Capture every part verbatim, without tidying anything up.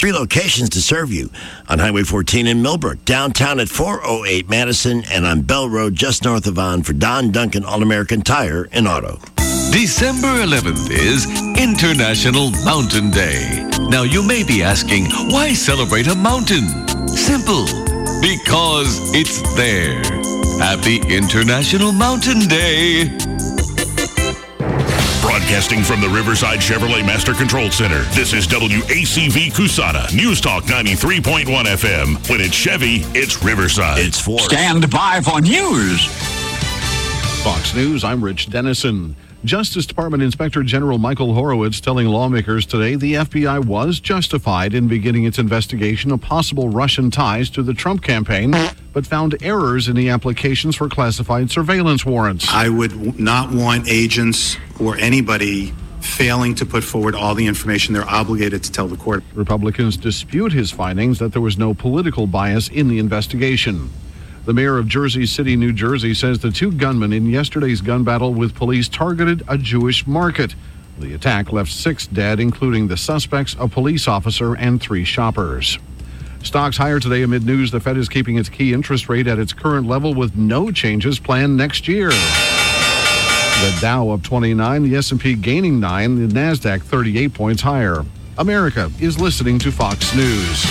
Three locations to serve you on Highway fourteen in Millbrook, downtown at four oh eight Madison, and on Bell Road just north of On for Don Duncan All-American Tire and Auto. December eleventh is International Mountain Day. Now you may be asking, why celebrate a mountain? Simple. Because it's there. Happy International Mountain Day. Broadcasting from the Riverside Chevrolet Master Control Center, this is W A C V Cusana, News Talk ninety-three point one F M. When it's Chevy, it's Riverside. It's four. Stand by for news. Fox News, I'm Rich Dennison. Justice Department Inspector General Michael Horowitz telling lawmakers today the F B I was justified in beginning its investigation of possible Russian ties to the Trump campaign, but found errors in the applications for classified surveillance warrants. I would not want agents or anybody failing to put forward all the information they're obligated to tell the court. Republicans dispute his findings that there was no political bias in the investigation. The mayor of Jersey City, New Jersey, says the two gunmen in yesterday's gun battle with police targeted a Jewish market. The attack left six dead, including the suspects, a police officer, and three shoppers. Stocks higher today amid news the Fed is keeping its key interest rate at its current level with no changes planned next year. The Dow up twenty-nine, the S and P gaining nine, the NASDAQ thirty-eight points higher. America is listening to Fox News.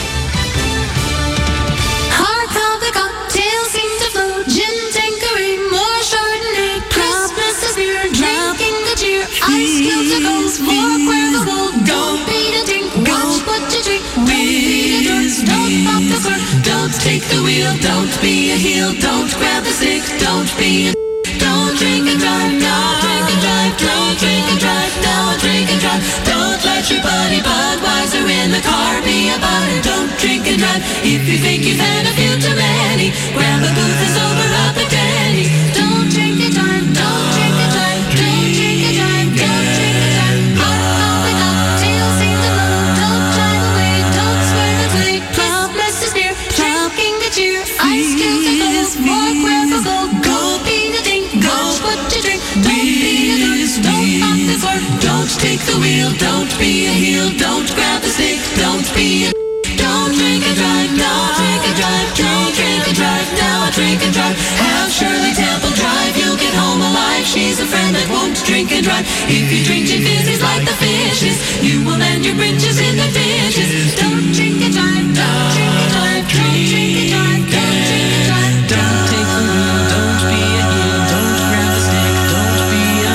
Don't take the wheel, don't be a heel, don't grab the stick, don't be a... Don't drink and drive, don't drink and drive, don't drink and drive, don't drink and drive. Don't let your buddy Budweiser in the car be about it. Don't drink and drive if you think you've had a few too many. Grab a booth and sober up at Denny's. Don't drink and drive, don't drink and drive, don't drink and drive, don't drink and drive. Hot coffee, cocktails, sing the low, don't drive away, don't swear and play. Club Masters beer, drinking the cheer, ice cubes and gold, more grab a gold, go be the ding, go what you drink, don't be a dirt, don't pop the cork, don't take the wheel, don't be a heel, don't grab the stick, don't be a... Don't drink and drive, don't drink and drive, don't drink and drive, now drink and drive. Have Shirley Temple drive, you'll get home alive. She's a friend that won't drink and drive. If you drink gin fizzies like the fishes, you will land your britches in the dishes. Don't drink and drive, don't drink and drive, don't drink and drive, don't drink and drive. Don't take the wheel, don't be a heel, don't grab the stick, don't be a...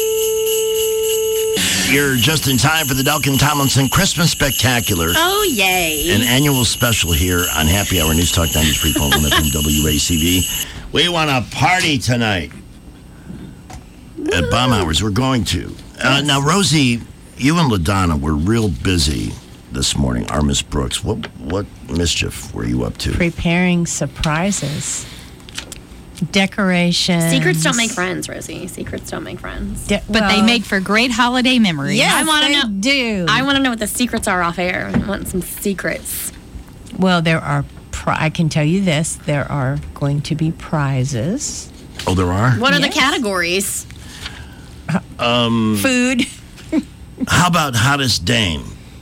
You're just in time for the Delkin Tomlinson Christmas Spectacular. Oh, yay. An annual special here on Happy Hour News Talk ninety-three point one F M W A C V. We want to party tonight at Baumhauer's. We're going to. Uh, now, Rosie, you and LaDonna were real busy this morning. Our Miss Brooks. What, what mischief were you up to? Preparing surprises. Decorations. Secrets don't make friends, Rosie. Secrets don't make friends. De- but well, they make for great holiday memories. Yes, I wanna they know, do. I want to know what the secrets are off air. I want some secrets. Well, there are, pri- I can tell you this, there are going to be prizes. Oh, there are? What are Yes. the categories? Um, Food. How about hottest dame?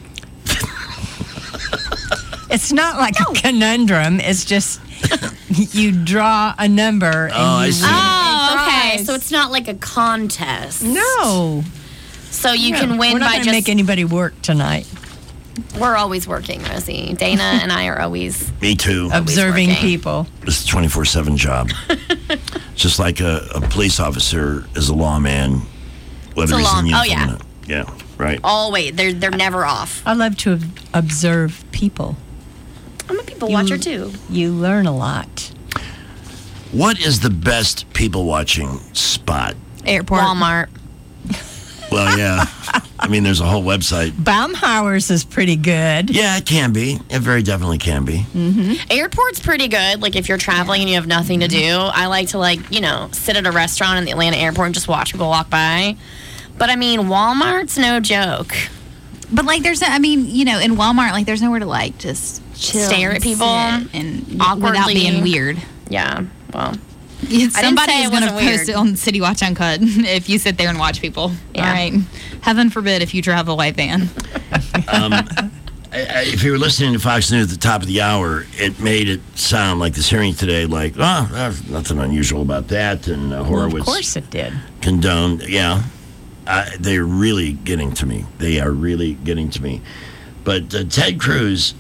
It's not like a conundrum. It's just you draw a number and Oh, I you see. win a Oh, okay. prize. So it's not like a contest. No. So you No. can win We're not by gonna just... make anybody work tonight. We're always working, Rosie. Dana and I are always... Me too. Observing working. people. It's a twenty-four seven job. Just like a, a police officer is a lawman. It's a Whether he's in law- oh, uniform yeah. or not. Yeah, right. Always. They're, they're never off. I love to ob- observe people. I'm a people You- watcher, too. You learn a lot. What is the best people watching spot? Airport. Walmart. Well, yeah. I mean, there's a whole website. Baumhauer's is pretty good. Yeah, it can be. It very definitely can be. Mm-hmm. Airport's pretty good. Like, if you're traveling and you have nothing to do, I like to, like, you know, sit at a restaurant in the Atlanta airport and just watch people walk by. But, I mean, Walmart's no joke. But, like, there's, I mean, you know, in Walmart, like, there's nowhere to, like, just chill. Stare at and people sit and awkwardly. without being weird. Yeah, well... Somebody is going to wasn't post it on City Watch Uncut if you sit there and watch people. Yeah. All right. Heaven forbid if you travel a white van. Um, I, if you were listening to Fox News at the top of the hour, it made it sound like this hearing today, like, oh, there's nothing unusual about that. And uh, Horowitz. Well, of course it did. Condoned. Yeah. Uh, they're really getting to me. They are really getting to me. But uh, Ted Cruz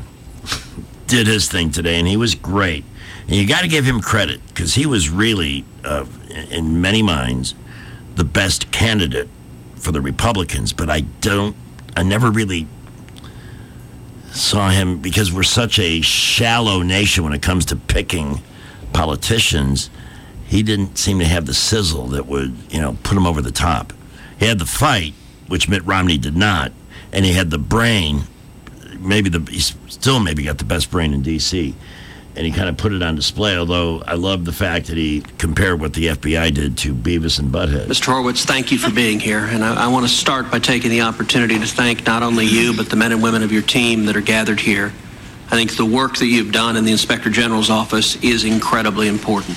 did his thing today, and he was great. And you got to give him credit, because he was really, uh, in many minds, the best candidate for the Republicans. But I don't, I never really saw him, because we're such a shallow nation when it comes to picking politicians. He didn't seem to have the sizzle that would, you know, put him over the top. He had the fight, which Mitt Romney did not, and he had the brain. Maybe the he's still maybe got the best brain in D C, and he kind of put it on display. Although I love the fact that he compared what the F B I did to Beavis and Butthead. Mister Horowitz, thank you for being here, and I, I want to start by taking the opportunity to thank not only you but the men and women of your team that are gathered here. I think the work that you've done in the Inspector General's office is incredibly important.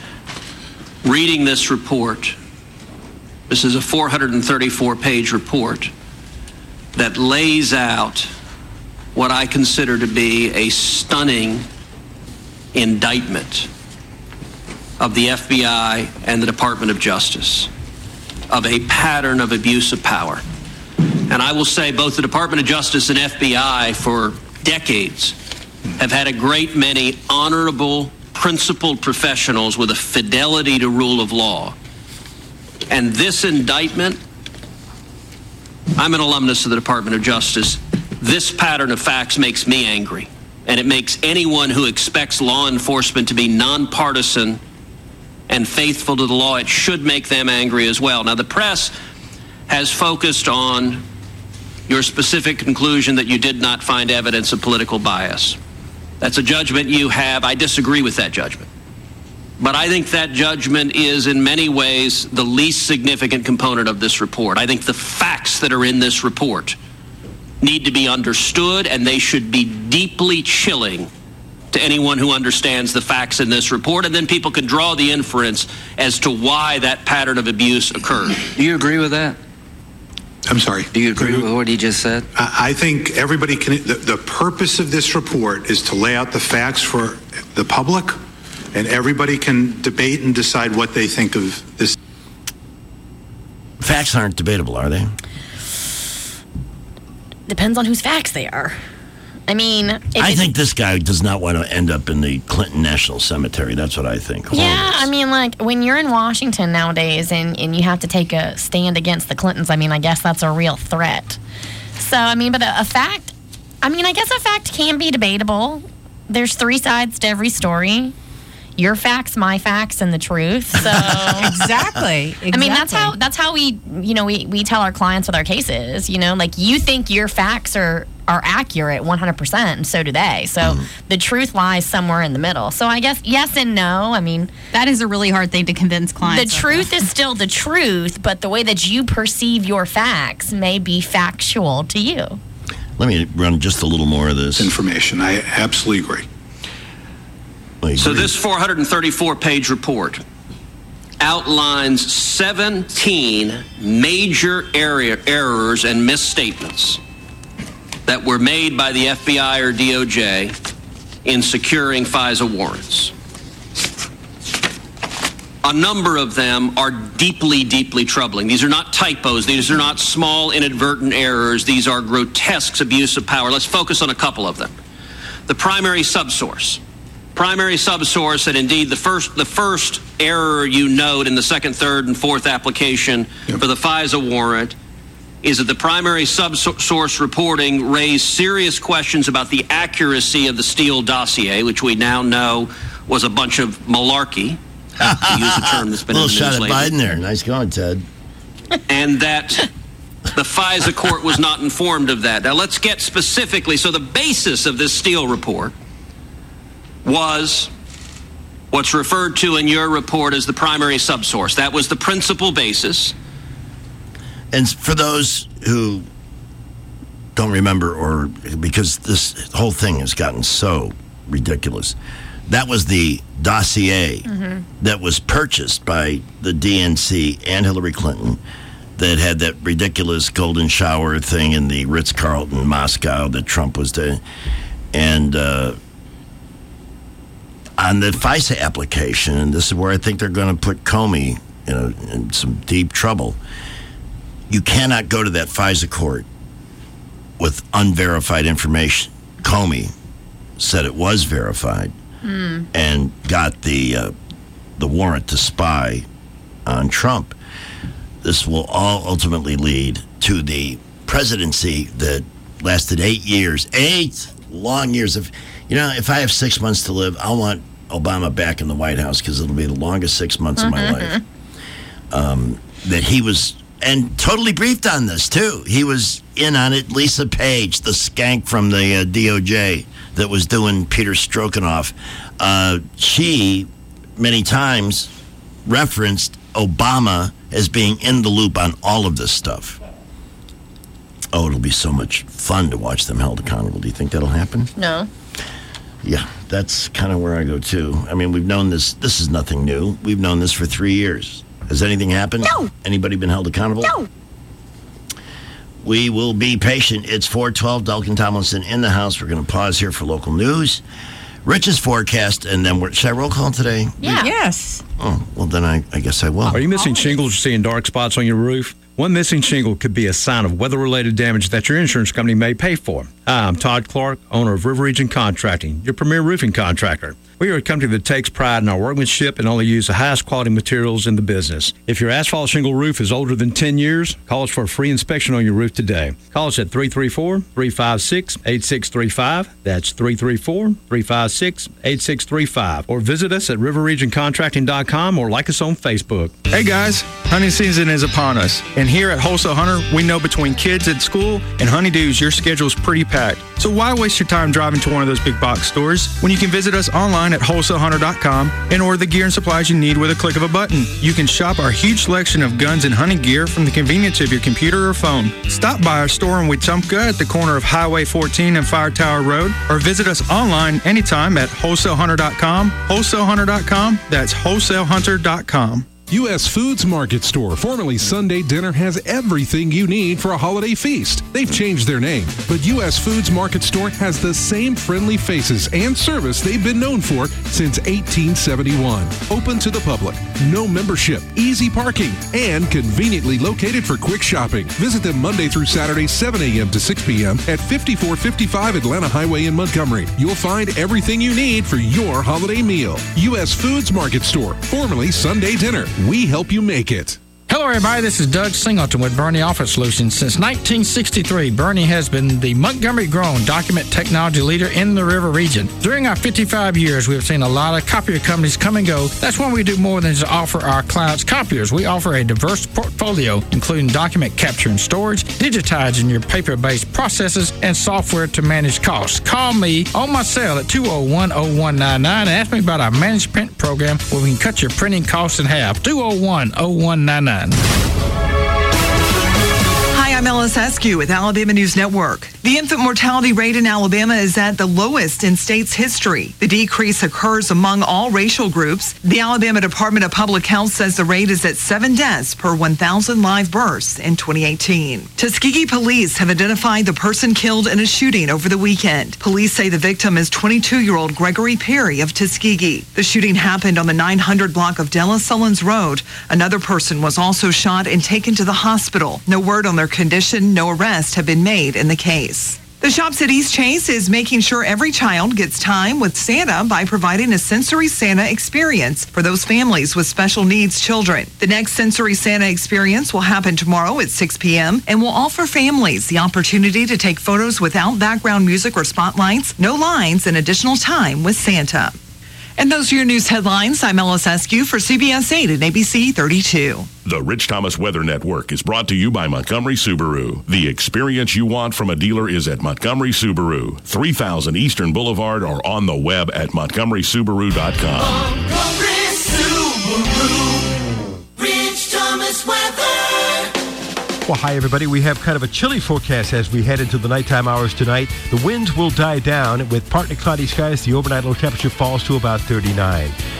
Reading this report, this is a four hundred thirty-four page report that lays out what I consider to be a stunning indictment of the F B I and the Department of Justice of a pattern of abuse of power. And I will say both the Department of Justice and F B I for decades have had a great many honorable, principled professionals with a fidelity to rule of law. And this indictment, I'm an alumnus of the Department of Justice. This pattern of facts makes me angry. And it makes anyone who expects law enforcement to be nonpartisan and faithful to the law, it should make them angry as well. Now, the press has focused on your specific conclusion that you did not find evidence of political bias. That's a judgment you have. I disagree with that judgment. But I think that judgment is in many ways the least significant component of this report. I think the facts that are in this report need to be understood, and they should be deeply chilling to anyone who understands the facts in this report, and then people can draw the inference as to why that pattern of abuse occurred. Do you agree with that? I'm sorry. Do you agree with what he just said? I I think everybody can, the, the purpose of this report is to lay out the facts for the public, and everybody can debate and decide what they think of this. Facts aren't debatable, are they? Depends on whose facts they are. I mean, if I it's- think this guy does not want to end up in the Clinton National Cemetery. That's what I think. Yeah, I mean, like, when you're in Washington nowadays and, and you have to take a stand against the Clintons, I mean, I guess that's a real threat. So, I mean, but a, a fact, I mean, I guess a fact can be debatable. There's three sides to every story. Your facts, my facts, and the truth. So exactly, exactly. I mean, that's how that's how we, you know, we, we tell our clients with our cases. You know, like, you think your facts are are accurate one hundred percent, and so do they. So mm. the truth lies somewhere in the middle. So I guess yes and no. I mean, that is a really hard thing to convince clients. The truth is still the truth, but the way that you perceive your facts may be factual to you. Let me run just a little more of this information. I absolutely agree. So this four hundred thirty-four page report outlines seventeen major area errors and misstatements that were made by the F B I or D O J in securing FISA warrants. A number of them are deeply, deeply troubling. These are not typos. These are not small, inadvertent errors. These are grotesque abuse of power. Let's focus on a couple of them. The primary subsource. Primary subsource, and indeed the first the first error you note in the second, third, and fourth application yep. for the FISA warrant is that the primary subsource reporting raised serious questions about the accuracy of the Steele dossier, which we now know was a bunch of malarkey, to use a term that's been a little in the shot news at lately. Biden there. Nice going, Ted. And that the FISA court was not informed of that. Now let's get specifically. So the basis of this Steele report was what's referred to in your report as the primary subsource. That was the principal basis. And for those who don't remember, or because this whole thing has gotten so ridiculous, that was the dossier mm-hmm. that was purchased by the D N C and Hillary Clinton that had that ridiculous golden shower thing in the Ritz-Carlton Moscow that Trump was doing. And uh, on the FISA application, and this is where I think they're going to put Comey you know, in some deep trouble, you cannot go to that FISA court with unverified information. Comey said it was verified mm. and got the uh, the warrant to spy on Trump. This will all ultimately lead to the presidency that lasted eight years, eight long years of, you know, if I have six months to live, I want Obama back in the White House because it'll be the longest six months of my life. Um, that he was, and totally briefed on this too. He was in on it. Lisa Page, the skank from the uh, D O J that was doing Peter Stroganoff, uh, she many times referenced Obama as being in the loop on all of this stuff. Oh, it'll be so much fun to watch them held accountable. Do you think that'll happen? No. Yeah, that's kind of where I go too. I mean, we've known this. This is nothing new. We've known this for three years. Has anything happened? No. Anybody been held accountable? No. We will be patient. It's four twelve, Duncan Tomlinson in the house. We're going to pause here for local news. Rich's forecast, and then we're, should I roll call today? Yeah. Yes. Oh, well, then I, I guess I will. Are you missing shingles or seeing dark spots on your roof? One missing shingle could be a sign of weather-related damage that your insurance company may pay for. Hi, I'm Todd Clark, owner of River Region Contracting, your premier roofing contractor. We are a company that takes pride in our workmanship and only use the highest quality materials in the business. If your asphalt shingle roof is older than ten years, call us for a free inspection on your roof today. Call us at three three four, three five six, eight six three five. That's three three four, three five six, eight six three five. Or visit us at river region contracting dot com or like us on Facebook. Hey guys, hunting season is upon us. And here at Wholesale Hunter, we know between kids at school and honeydews, your schedule's pretty packed. So why waste your time driving to one of those big box stores when you can visit us online at wholesale hunter dot com and order the gear and supplies you need with a click of a button. You can shop our huge selection of guns and hunting gear from the convenience of your computer or phone. Stop by our store in Wetumpka at the corner of Highway fourteen and Fire Tower Road, or visit us online anytime at wholesale hunter dot com. wholesale hunter dot com. That's wholesale hunter dot com. U S Foods Market Store, formerly Sunday Dinner, has everything you need for a holiday feast. They've changed their name, but U S Foods Market Store has the same friendly faces and service they've been known for since eighteen seventy-one. Open to the public, no membership, easy parking, and conveniently located for quick shopping. Visit them Monday through Saturday, seven a.m. to six p.m. at fifty-four fifty-five Atlanta Highway in Montgomery. You'll find everything you need for your holiday meal. U S Foods Market Store, formerly Sunday Dinner. We help you make it. Hello, everybody. This is Doug Singleton with Bernie Office Solutions. Since nineteen sixty-three, Bernie has been the Montgomery-grown document technology leader in the River region. During our fifty-five years, we have seen a lot of copier companies come and go. That's when we do more than just offer our clients copiers. We offer a diverse portfolio, including document capture and storage, digitizing your paper-based processes, and software to manage costs. Call me on my cell at two oh one, oh one nine nine and ask me about our managed print program where we can cut your printing costs in half. two oh one, oh one nine nine. Hi, I'm Ellis Eskew with Alabama News Network. The infant mortality rate in Alabama is at the lowest in state's history. The decrease occurs among all racial groups. The Alabama Department of Public Health says the rate is at seven deaths per one thousand live births in twenty eighteen. Tuskegee police have identified the person killed in a shooting over the weekend. Police say the victim is twenty-two-year-old Gregory Perry of Tuskegee. The shooting happened on the nine hundred block of Della Sullins Road. Another person was also shot and taken to the hospital. No word on their condition. No arrests have been made in the case. The Shops at East Chase is making sure every child gets time with Santa by providing a Sensory Santa experience for those families with special needs children. The next Sensory Santa experience will happen tomorrow at six p.m. and will offer families the opportunity to take photos without background music or spotlights, no lines, and additional time with Santa. And those are your news headlines. I'm Ellis Eskew for C B S eight and A B C thirty-two. The Rich Thomas Weather Network is brought to you by Montgomery Subaru. The experience you want from a dealer is at Montgomery Subaru, three thousand Eastern Boulevard, or on the web at montgomery subaru dot com. Montgomery Subaru, Rich Thomas Weather. Well, hi, everybody. We have kind of a chilly forecast as we head into the nighttime hours tonight. The winds will die down. With partly cloudy skies, the overnight low temperature falls to about thirty-nine.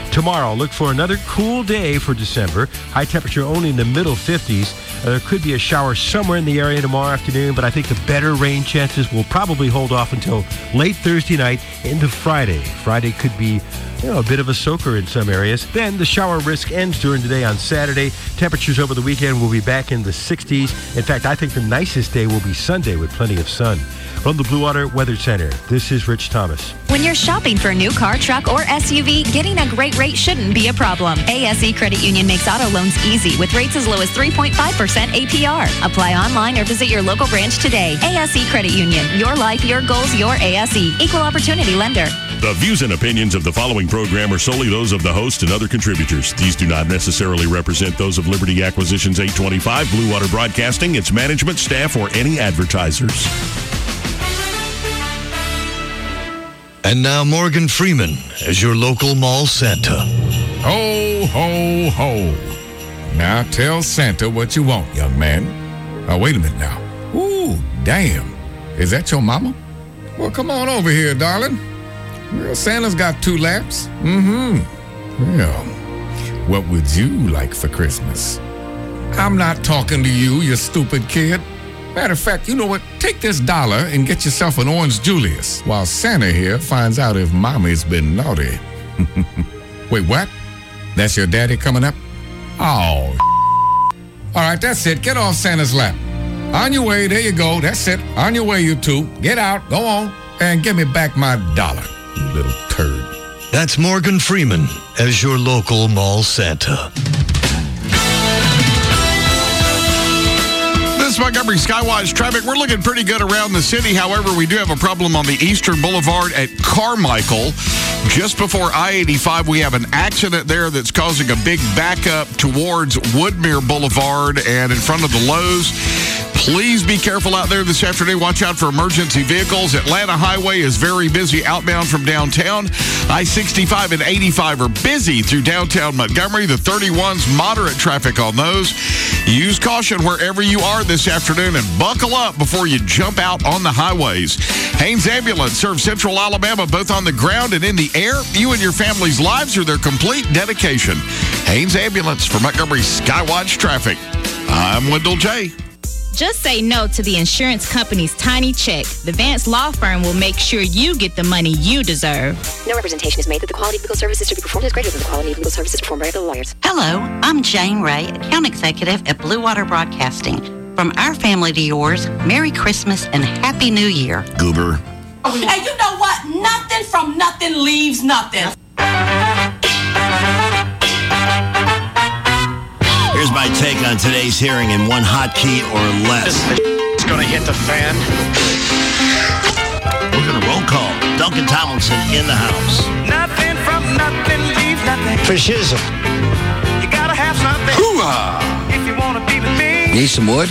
Tomorrow, look for another cool day for December. High temperature only in the middle fifties. Uh, there could be a shower somewhere in the area tomorrow afternoon, but I think the better rain chances will probably hold off until late Thursday night into Friday. Friday could be, you know, a bit of a soaker in some areas. Then the shower risk ends during the day on Saturday. Temperatures over the weekend will be back in the sixties. In fact, I think the nicest day will be Sunday with plenty of sun. From the Blue Water Weather Center, this is Rich Thomas. When you're shopping for a new car, truck, or S U V, getting a great rate shouldn't be a problem. A S E Credit Union makes auto loans easy with rates as low as three point five percent A P R. Apply online or visit your local branch today. A S E Credit Union. Your life, your goals, your A S E. Equal Opportunity Lender. The views and opinions of the following program are solely those of the host and other contributors. These do not necessarily represent those of Liberty Acquisitions eight twenty-five, Blue Water Broadcasting, its management, staff, or any advertisers. And now Morgan Freeman as your local mall Santa. Ho, ho, ho. Now tell Santa what you want, young man. Oh, wait a minute now. Ooh, damn. Is that your mama? Well, come on over here, darling. Well, Santa's got two laps. Mm-hmm. Well, what would you like for Christmas? I'm not talking to you, you stupid kid. Matter of fact, you know what? Take this dollar and get yourself an Orange Julius while Santa here finds out if Mommy's been naughty. Wait, what? That's your daddy coming up? Oh, all right, that's it. Get off Santa's lap. On your way, there you go. That's it. On your way, you two. Get out, go on, and give me back my dollar, you little turd. That's Morgan Freeman as your local mall Santa. Montgomery Skywatch traffic. We're looking pretty good around the city. However, we do have a problem on the Eastern Boulevard at Carmichael. Just before I eighty-five, we have an accident there that's causing a big backup towards Woodmere Boulevard and in front of the Lowe's. Please be careful out there this afternoon. Watch out for emergency vehicles. Atlanta Highway is very busy outbound from downtown. I sixty-five and eighty-five are busy through downtown Montgomery. The thirty-one's moderate traffic on those. Use caution wherever you are this afternoon and buckle up before you jump out on the highways. Haynes Ambulance serves Central Alabama both on the ground and in the air. You and your family's lives are their complete dedication. Haynes Ambulance for Montgomery Skywatch traffic. I'm Wendell J. Just say no to the insurance company's tiny check. The Vance Law Firm will make sure you get the money you deserve. No representation is made that the quality of legal services to be performed is greater than the quality of legal services performed by other lawyers. Hello, I'm Jane Ray, account executive at Blue Water Broadcasting. From our family to yours, Merry Christmas and Happy New Year. Goober. And you know what? Nothing from nothing leaves nothing. Here's my take on today's hearing in one hot key or less. It's gonna hit the fan. We're gonna roll call. Duncan Tomlinson in the house. Nothing from nothing leaves nothing. For shizzle. You gotta have something. Hoo-ah! If you wanna be with me. Need some wood?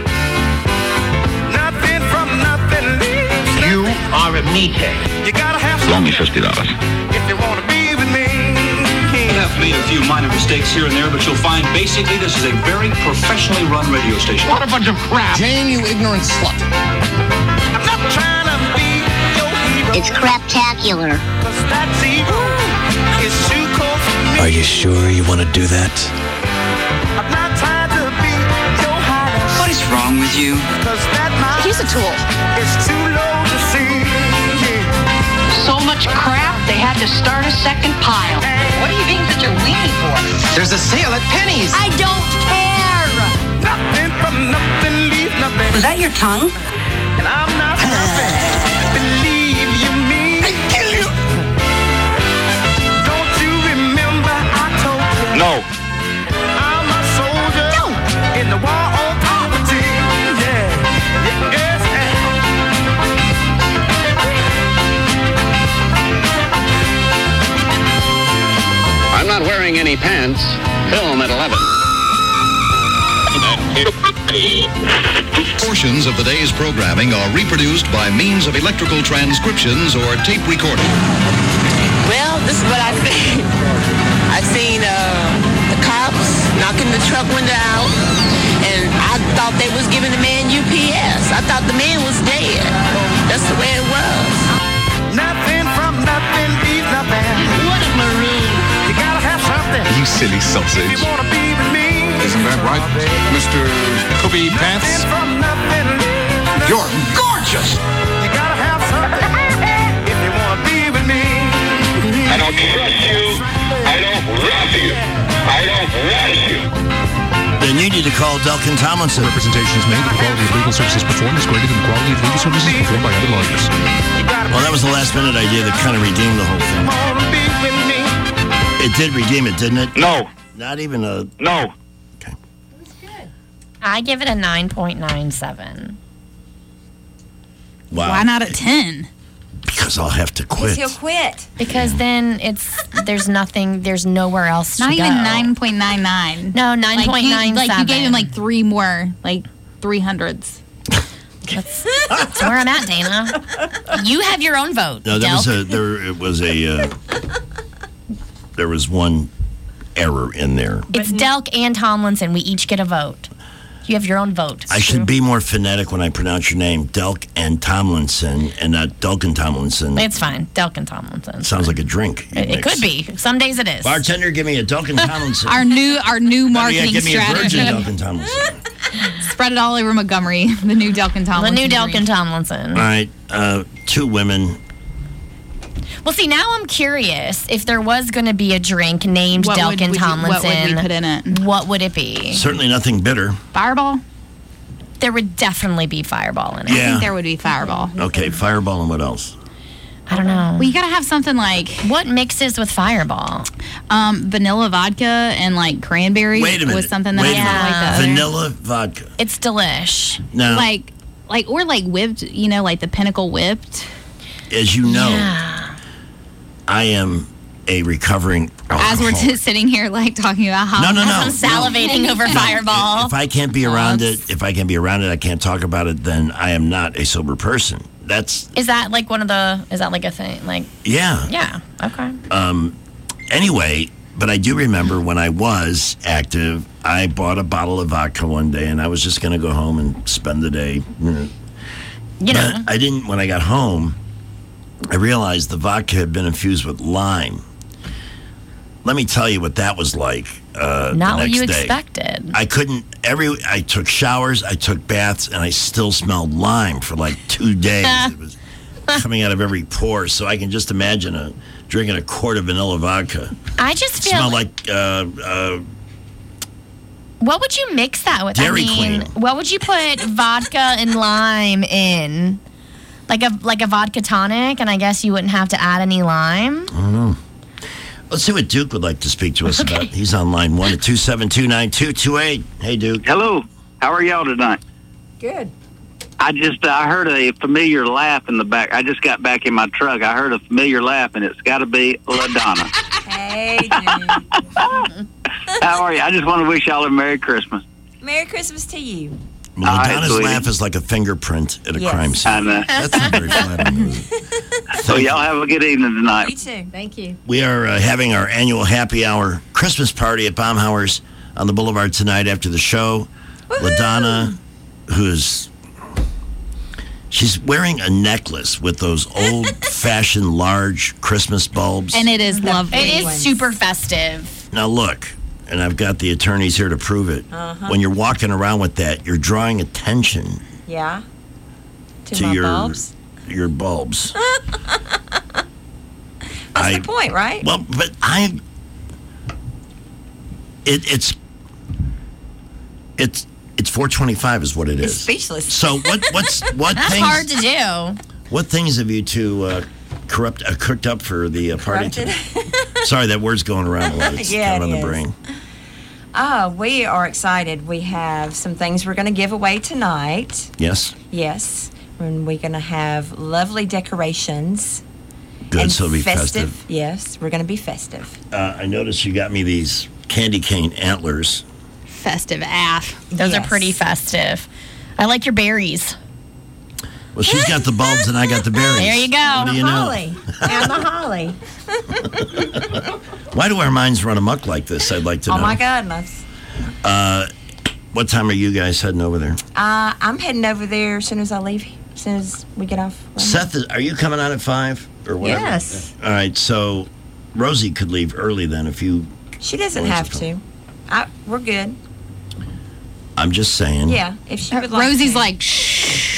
Nothing from nothing leaves nothing. You are a meathead. You gotta have something. Loan me fifty dollars. If you wanna be with me. I've made a few minor mistakes here and there, but you'll find basically this is a very professionally run radio station. What a bunch of crap. Jane, you ignorant slut. I'm not trying to be your hero. It's craptacular. Cause that's evil. It's too cold for me. Are you sure you want to do that? I'm not trying to be your highness. What is wrong with you? Cause that my He's a tool. It's too low to see. So much crap, they had to start a second pile. What are you being such a weenie for? There's a sale at Penny's. I don't care. Nothing from nothing leaves nothing. Was that your tongue? And I'm not nothing. Believe you me. I kill you. Don't you remember I told you? No. I'm a soldier. No. In the war on poverty. Yeah. Yes. I'm not wearing any pants. Film at eleven. Portions of the day's programming are reproduced by means of electrical transcriptions or tape recording. Well, this is what I see. I seen uh, the cops knocking the truck window out, and I thought they was giving the man U P S. I thought the man was dead. That's the way it was. Nothing from nothing leaves nothing. What a maroon. You got silly sausage. Isn't that right, Mister Kobe Pants? You're gorgeous. You gotta have something if you want to be with me. I don't trust you. I don't love you. I don't want you. Then you need to call Delkin Tomlinson. Representation is made that the quality of legal services performed is greater than the quality of legal services performed by other lawyers. Well, that was the last minute idea that kind of redeemed the whole thing. It did redeem it, didn't it? No. Not even a... No. I give it a nine point nine seven. Wow. Why not a ten? Because I'll have to quit. He'll quit. Because then it's there's nothing, there's nowhere else Not to even go. nine point nine nine. No, nine point nine seven. Like, you gave him like three more, like three hundreds. That's, that's where I'm at, Dana. You have your own vote. No, that Delk. was a there. It was a. Uh, there was one error in there. It's Delk and Tomlinson. We each get a vote. You have your own vote. I should be more phonetic when I pronounce your name, Delk and Tomlinson, and not Delkin Tomlinson. It's fine. Delk and Tomlinson. Sounds like a drink. It, it could be. Some days it is. Bartender, give me a Delkin Tomlinson. Our new, our new Better marketing yet, give me a strategy. virgin Delkin Tomlinson. Spread it all over Montgomery. The new Delkin Tomlinson. The new drink. Delkin Tomlinson. All right, uh, two women. Well, see, now I'm curious if there was going to be a drink named What would Delkin we do- what Tomlinson. would we put in it? What would it be? Certainly nothing bitter. Fireball? There would definitely be Fireball in it. I Yeah. think there would be Fireball. Okay, Fireball and what else? I don't know. Well, you gotta have something like what mixes with Fireball? Um, vanilla vodka and like cranberry Wait a minute. was something that Wait I a had minute. like that. Vanilla vodka. It's delish. Now, Like, like or like whipped, you know, like the Pinnacle whipped. as you know, Yeah. I am a recovering As we're alcoholic. t- sitting here like talking about how No, no, no. I'm salivating over Fireball. If I can't be around it, if I can be around it, I can't talk about it, then I am not a sober person. That's, Is that like one of the? Is that like a thing? Like yeah. yeah. Okay. Um, anyway, but I do remember when I was active, I bought a bottle of vodka one day, and I was just going to go home and spend the day. You You know. I didn't, when I got home, I realized the vodka had been infused with lime. Let me tell you what that was like uh, Not the what next you day. expected. I couldn't, every, I took showers, I took baths, and I still smelled lime for like two days. It was coming out of every pore, so I can just imagine a, drinking a quart of vanilla vodka. I just feel Smell like uh, uh, What would you mix that with? Dairy I mean, Queen. what would you put vodka and lime in? Like a like a vodka tonic, and I guess you wouldn't have to add any lime. I don't know. Let's see what Duke would like to speak to us about. He's on line one at two seven two, nine two two eight. Hey, Duke. Hello. How are y'all tonight? Good. I just I heard a familiar laugh in the back. I just got back in my truck. I heard a familiar laugh, and it's got to be LaDonna. Hey, Duke. How are you? I just want to wish y'all a Merry Christmas. Merry Christmas to you. Madonna's sweetie. laugh is like a fingerprint at a Yes. crime scene. I know. That's not very flattering. So y'all have a good evening tonight. You too. Thank you. We are uh, having our annual happy hour Christmas party at Baumhauer's on the Boulevard tonight after the show. LaDonna, who's she's wearing a necklace with those old-fashioned large Christmas bulbs. And it is lovely. It is super festive. Now look, and I've got the attorneys here to prove it. Uh-huh. When you're walking around with that, you're drawing attention Yeah. To, to my your bulbs. your bulbs. That's I- the point, right? Well, but I, it, it's, it's, it's four twenty-five is what it It's is. speechless. So what, what's, what That's things, hard to do. what things have you two uh, corrupt, uh, cooked up for the uh, party Corrupted? tonight? Sorry, that word's going around a lot. It's Yeah, kind of it on the is. brain. Oh, we are excited. We have some things we're going to give away tonight. Yes? Yes. And we're going to have lovely decorations. Good, and so it'll be festive. Yes, we're going to be festive. Uh, I noticed you got me these candy cane antlers. Festive af. Those Yes. are pretty festive. I like your berries. Well, she's got the bulbs and I got the berries. There you go. What do you know? Holly. And the holly. Why do our minds run amok like this? I'd like to know. Oh, my goodness. Uh, what time are you guys heading over there? Uh, I'm heading over there as soon as I leave, as soon as we get off. Seth, is- are you coming on at five or whatever? Yes. All right, so Rosie could leave early then if you She doesn't have to. I, we're good. I'm just saying. Yeah, if she would like Rosie's to. like, shh.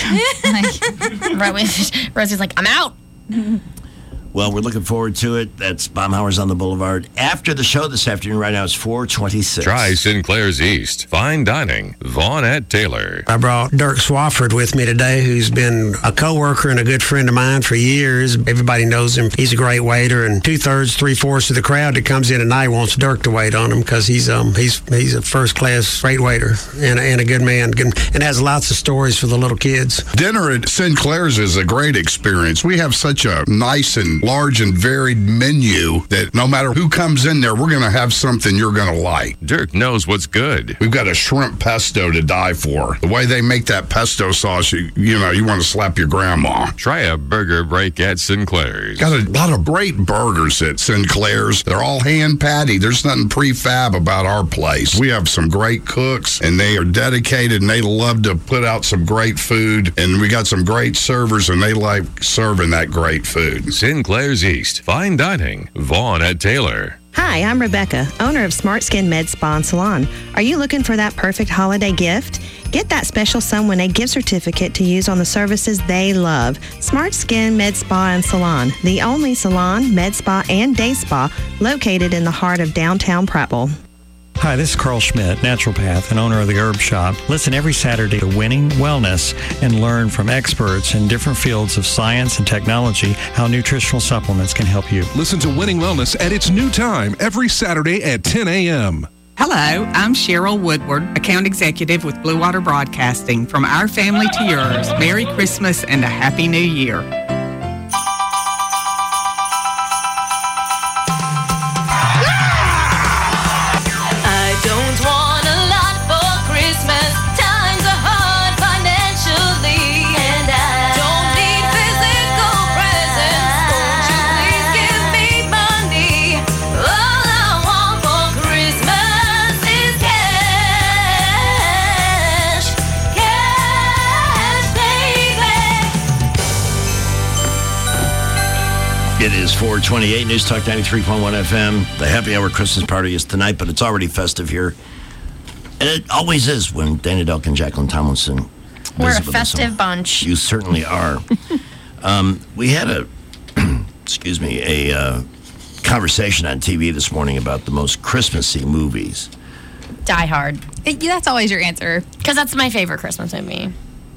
Rosie's like, I'm out. Well, we're looking forward to it. That's Baumhauer's on the Boulevard. After the show this afternoon, right now it's four twenty-six. Try Sinclair's East. Fine dining. Vaughn at Taylor. I brought Dirk Swafford with me today, who's been a co-worker and a good friend of mine for years. Everybody knows him. He's a great waiter, and two-thirds, three-fourths of the crowd that comes in at night wants Dirk to wait on him because he's um he's he's a first-class great waiter and, and a good man good, and has lots of stories for the little kids. Dinner at Sinclair's is a great experience. We have such a nice and large and varied menu that no matter who comes in there, we're going to have something you're going to like. Dirk knows what's good. We've got a shrimp pesto to die for. The way they make that pesto sauce, you, you know, you want to slap your grandma. Try a burger break at Sinclair's. Got a lot of great burgers at Sinclair's. They're all hand patty. There's nothing prefab about our place. We have some great cooks, and they are dedicated, and they love to put out some great food. And we got some great servers, and they like serving that great food. Sinclair's East. Fine dining. Vaughn at Taylor. Hi, I'm Rebecca, owner of Smart Skin Med Spa and Salon. Are you looking for that perfect holiday gift? Get that special someone a gift certificate to use on the services they love. Smart Skin Med Spa and Salon, the only salon, med spa, and day spa located in the heart of downtown Prattville. Hi, this is Carl Schmidt, naturopath and owner of the Herb Shop. Listen every Saturday to Winning Wellness and learn from experts in different fields of science and technology how nutritional supplements can help you. Listen to Winning Wellness at its new time every Saturday at ten a.m. Hello, I'm Cheryl Woodward, account executive with Blue Water Broadcasting. From our family to yours, Merry Christmas and a Happy New Year. It is four twenty-eight, News Talk ninety-three point one F M. The happy hour Christmas party is tonight, but it's already festive here. And it always is when Dana Delk and Jacqueline Tomlinson We're a visit with us. festive bunch. You certainly are. um, we had a, excuse me, a uh, conversation on T V this morning about the most Christmassy movies. Die Hard. It, that's always your answer. Because that's my favorite Christmas movie.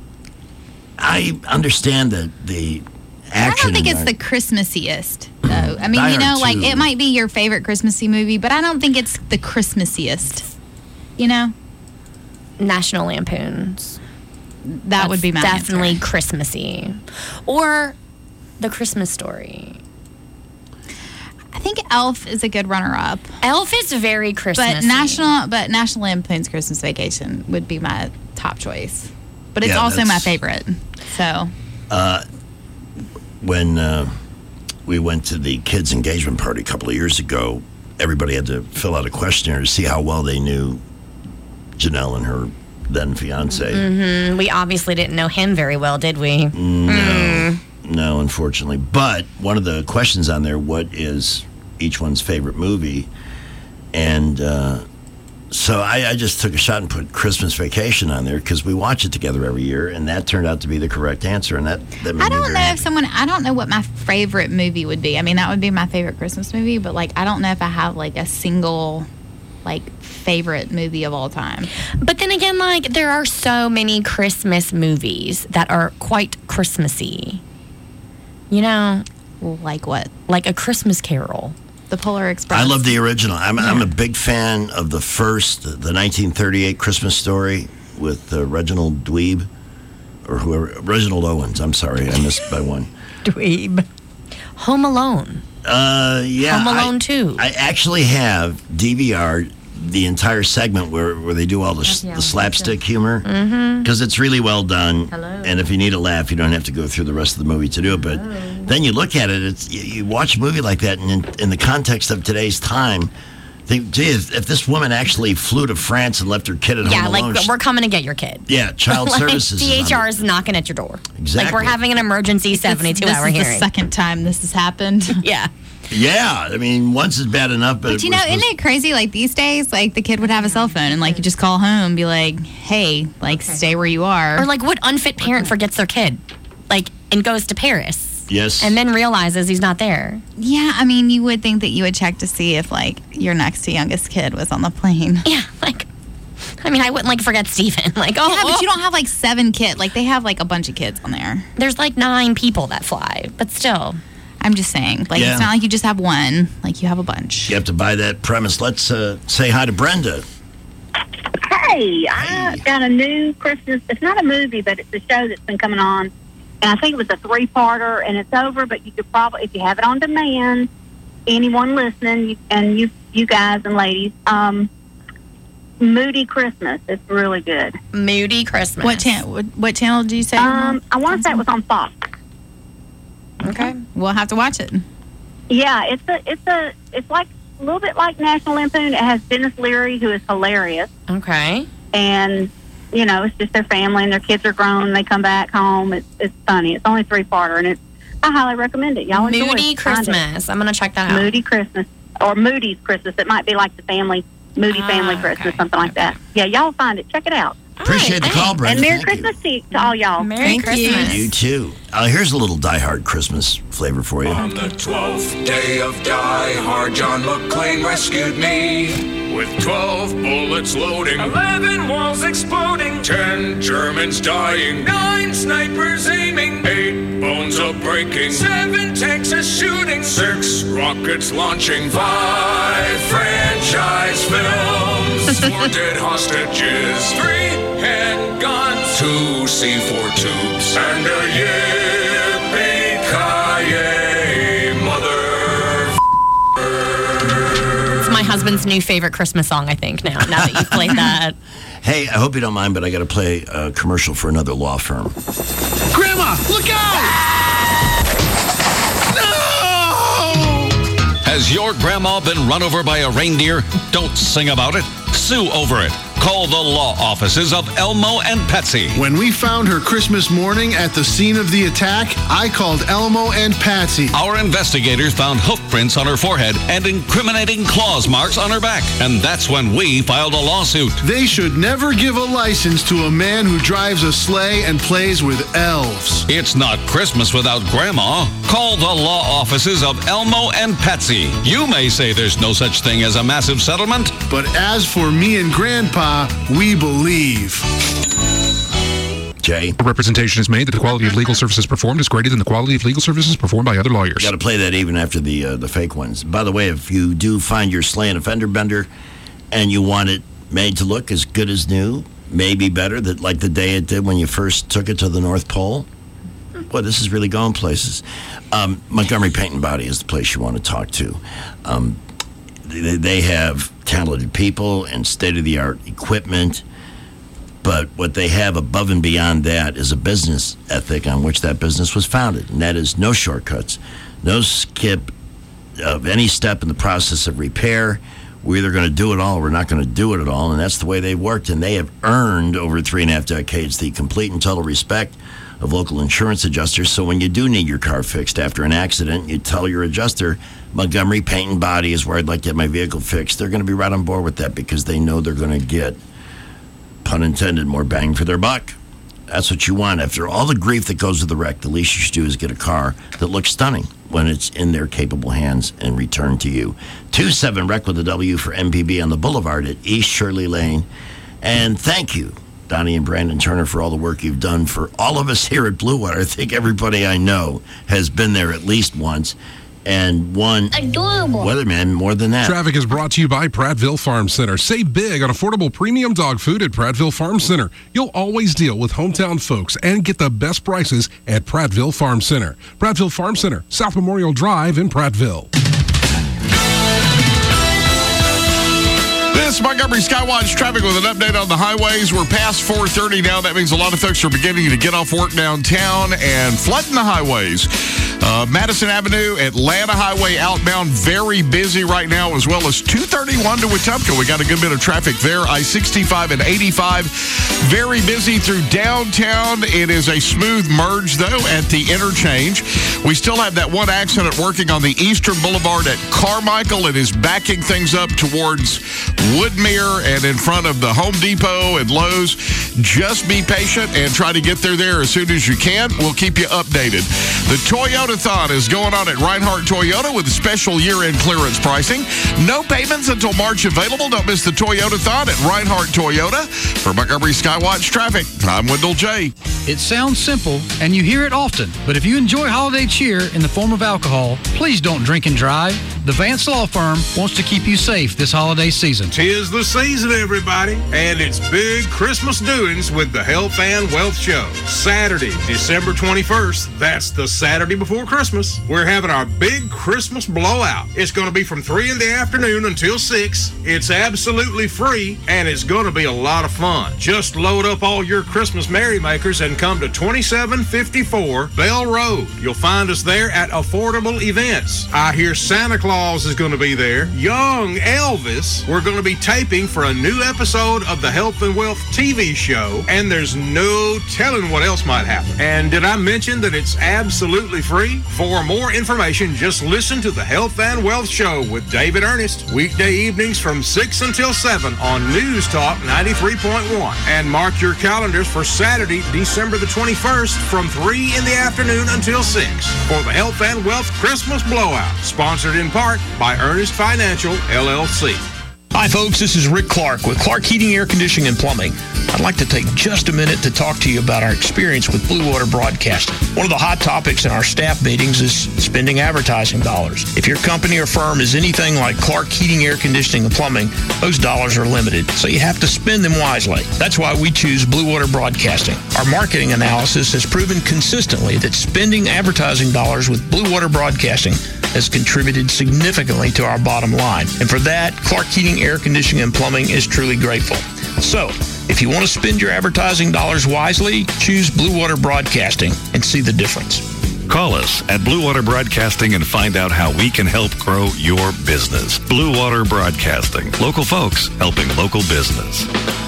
I understand that the action. I don't think it's in the Christmassiest, though. I mean, Die you know, Hard like, two. it might be your favorite Christmassy movie, but I don't think it's the Christmassiest. You know? National Lampoons. That That's would be my definitely answer. Christmassy. Or The Christmas Story. I think Elf is a good runner-up. Elf is very Christmassy. But National, but National Lampoon's Christmas Vacation would be my top choice. But it's Yeah, also my that's- favorite. So, Uh, when uh, we went to the kids' engagement party a couple of years ago, everybody had to fill out a questionnaire to see how well they knew Janelle and her then fiance. Mm-hmm. We obviously didn't know him very well, did we? No, no, unfortunately. But one of the questions on there, what is each one's favorite movie? And uh, so I, I just took a shot and put Christmas Vacation on there because we watch it together every year, and that turned out to be the correct answer. And that, that made I me don't very know happy. if someone, I don't know what my favorite movie would be. I mean, that would be my favorite Christmas movie, but like, I don't know if I have like a single, like, favorite movie of all time. But then again, like, there are so many Christmas movies that are quite Christmassy. You know? Like what? Like A Christmas Carol. The Polar Express. I love the original. I'm, I'm a big fan of the first, the nineteen thirty-eight Christmas Story with uh, Reginald Dweeb, or whoever, Reginald Owens. I'm sorry, I missed by one. Dweeb. Home Alone. Uh, yeah. Home Alone I, two. I actually have D V R the entire segment where, where they do all the, s- Yeah, the slapstick humor Mm-hmm. because it's really well done. Hello. And if you need a laugh, you don't have to go through the rest of the movie to do it. But then you look at it, it's you, you watch a movie like that, and in, in the context of today's time, Think, gee, if, if this woman actually flew to France and left her kid at Yeah, home like alone, we're coming to get your kid. Yeah, child like, services. D H R is is knocking at your door. Exactly. Like we're having an emergency seventy-two this hour is hearing. the second time this has happened. Yeah. Yeah, I mean, once is bad enough, but, But you know, isn't it crazy? Like these days, like the kid would have a cell phone and like you just call home and be like, hey, like stay where you are. Or like what unfit parent forgets their kid? Like and goes to Paris. Yes. And then realizes he's not there. Yeah, I mean, you would think that you would check to see if like your next to youngest kid was on the plane. Yeah, like I mean, I wouldn't like forget Stephen. Like, oh, yeah, but you don't have like seven kids. Like they have like a bunch of kids on there. There's like nine people that fly, but still. I'm just saying, like Yeah. it's not like you just have one. Like you have a bunch. You have to buy that premise. Let's uh, say hi to Brenda. Hey, I got a new Christmas. It's not a movie, but it's a show that's been coming on. And I think it was a three-parter, and it's over, but you could probably, if you have it on demand, anyone listening, you, and you you guys and ladies, um, Moody Christmas. It's really good. Moody Christmas. What, channel? what, what channel did you say? Um, I want to say it was on Fox. Okay, we'll have to watch it. Yeah, it's a, it's a, it's like a little bit like National Lampoon. It has Dennis Leary, who is hilarious. Okay. And you know, it's just their family and their kids are grown. They come back home. It's it's funny. It's only three parter, and it's I highly recommend it. Y'all enjoy Moody it. Find it. Christmas. I'm gonna check that out. Moody Christmas or Moody's Christmas. It might be like the family Moody Ah, Family Christmas, something like that. Yeah, y'all find it. Check it out. Appreciate the call, Brenda. And Merry Thank you. Christmas to, to all y'all. Merry Thank Christmas. You too. Uh, here's a little Die Hard Christmas flavor for you. On the twelfth day of Die Hard, John McClane rescued me. With twelve bullets loading, eleven walls exploding, ten Germans dying, nine snipers aiming, eight bones a breaking, seven tanks a shooting, six rockets launching, five franchise films, four dead hostages, three handguns, two C four tubes, and a yippee-ki-yay, mother. It's my husband's new favorite Christmas song, I think, now, now that you've played that. Hey, I hope you don't mind, but I got to play a commercial for another law firm. Grandma, look out! Has your grandma been run over by a reindeer? Don't sing about it. Sue over it. Call the law offices of Elmo and Patsy. When we found her Christmas morning at the scene of the attack, I called Elmo and Patsy. Our investigators found hoof prints on her forehead and incriminating claws marks on her back. And that's when we filed a lawsuit. They should never give a license to a man who drives a sleigh and plays with elves. It's not Christmas without Grandma. Call the law offices of Elmo and Patsy. You may say there's no such thing as a massive settlement, but as for me and Grandpa, we believe. Jay? A representation is made that the quality of legal services performed is greater than the quality of legal services performed by other lawyers. Got to play that even after the uh, the fake ones. By the way, if you do find your sleigh and a fender bender and you want it made to look as good as new, maybe better, that like the day it did when you first took it to the North Pole, boy, this is really going places. Um, Montgomery Paint and Body is the place you want to talk to. Um, they, they have talented people and state-of-the-art equipment, but what they have above and beyond that is a business ethic on which that business was founded, and that is no shortcuts, no skip of any step in the process of repair. We're either going to do it all or we're not going to do it at all, and that's the way they've worked, and they have earned over three and a half decades the complete and total respect of local insurance adjusters. So when you do need your car fixed after an accident, you tell your adjuster, Montgomery Paint and Body is where I'd like to get my vehicle fixed. They're going to be right on board with that because they know they're going to get, pun intended, more bang for their buck. That's what you want. After all the grief that goes with the wreck, the least you should do is get a car that looks stunning when it's in their capable hands and returned to you. two seven Wreck with a W for M P B on the Boulevard at East Shirley Lane. And thank you, Donnie and Brandon Turner, for all the work you've done for all of us here at Blue Water. I think everybody I know has been there at least once. And one adorable weatherman more than that. Traffic is brought to you by Prattville Farm Center. Save big on affordable premium dog food at Prattville Farm Center. You'll always deal with hometown folks and get the best prices at Prattville Farm Center. Prattville Farm Center, South Memorial Drive in Prattville. This Montgomery Skywatch traffic with an update on the highways. We're past four thirty now. That means a lot of folks are beginning to get off work downtown and flooding the highways. Uh, Madison Avenue, Atlanta Highway outbound, very busy right now, as well as two thirty-one to Wetumpka. We got a good bit of traffic there. I sixty-five and eighty-five, very busy through downtown. It is a smooth merge, though, at the interchange. We still have that one accident working on the Eastern Boulevard at Carmichael. It is backing things up towards Woodmere and in front of the Home Depot and Lowe's. Just be patient and try to get there there as soon as you can. We'll keep you updated. The Toyota-thon is going on at Reinhardt Toyota with special year-end clearance pricing. No payments until March available. Don't miss the Toyota-thon at Reinhardt Toyota. For Montgomery Skywatch Traffic, I'm Wendell J. It sounds simple, and you hear it often, but if you enjoy holiday cheer in the form of alcohol, please don't drink and drive. The Vance Law Firm wants to keep you safe this holiday season. Tis the season, everybody, and it's big Christmas doings with the Health and Wealth Show. Saturday, December twenty-first, that's the Saturday before Christmas. We're having our big Christmas blowout. It's going to be from three in the afternoon until six. It's absolutely free, and it's going to be a lot of fun. Just load up all your Christmas merrymakers and come to twenty-seven fifty-four Bell Road. You'll find us there at Affordable Events. I hear Santa Claus is going to be there. Young Elvis. We're going to be taping for a new episode of the Health and Wealth T V show, and there's no telling what else might happen. And did I mention that it's absolutely free? For more information, just listen to the Health and Wealth Show with David Ernest, weekday evenings from six until seven on News Talk ninety-three point one. And mark your calendars for Saturday, December the twenty-first from three in the afternoon until six for the Health and Wealth Christmas Blowout, sponsored in part by Ernest Financial, L L C. Hi, folks. This is Rick Clark with Clark Heating, Air Conditioning, and Plumbing. I'd like to take just a minute to talk to you about our experience with Blue Water Broadcasting. One of the hot topics in our staff meetings is spending advertising dollars. If your company or firm is anything like Clark Heating, Air Conditioning, and Plumbing, those dollars are limited, so you have to spend them wisely. That's why we choose Blue Water Broadcasting. Our marketing analysis has proven consistently that spending advertising dollars with Blue Water Broadcasting has contributed significantly to our bottom line. And for that, Clark Heating, Air Conditioning, and Plumbing is truly grateful. So, if you want to spend your advertising dollars wisely, choose Blue Water Broadcasting and see the difference. Call us at Blue Water Broadcasting and find out how we can help grow your business. Blue Water Broadcasting. Local folks helping local business.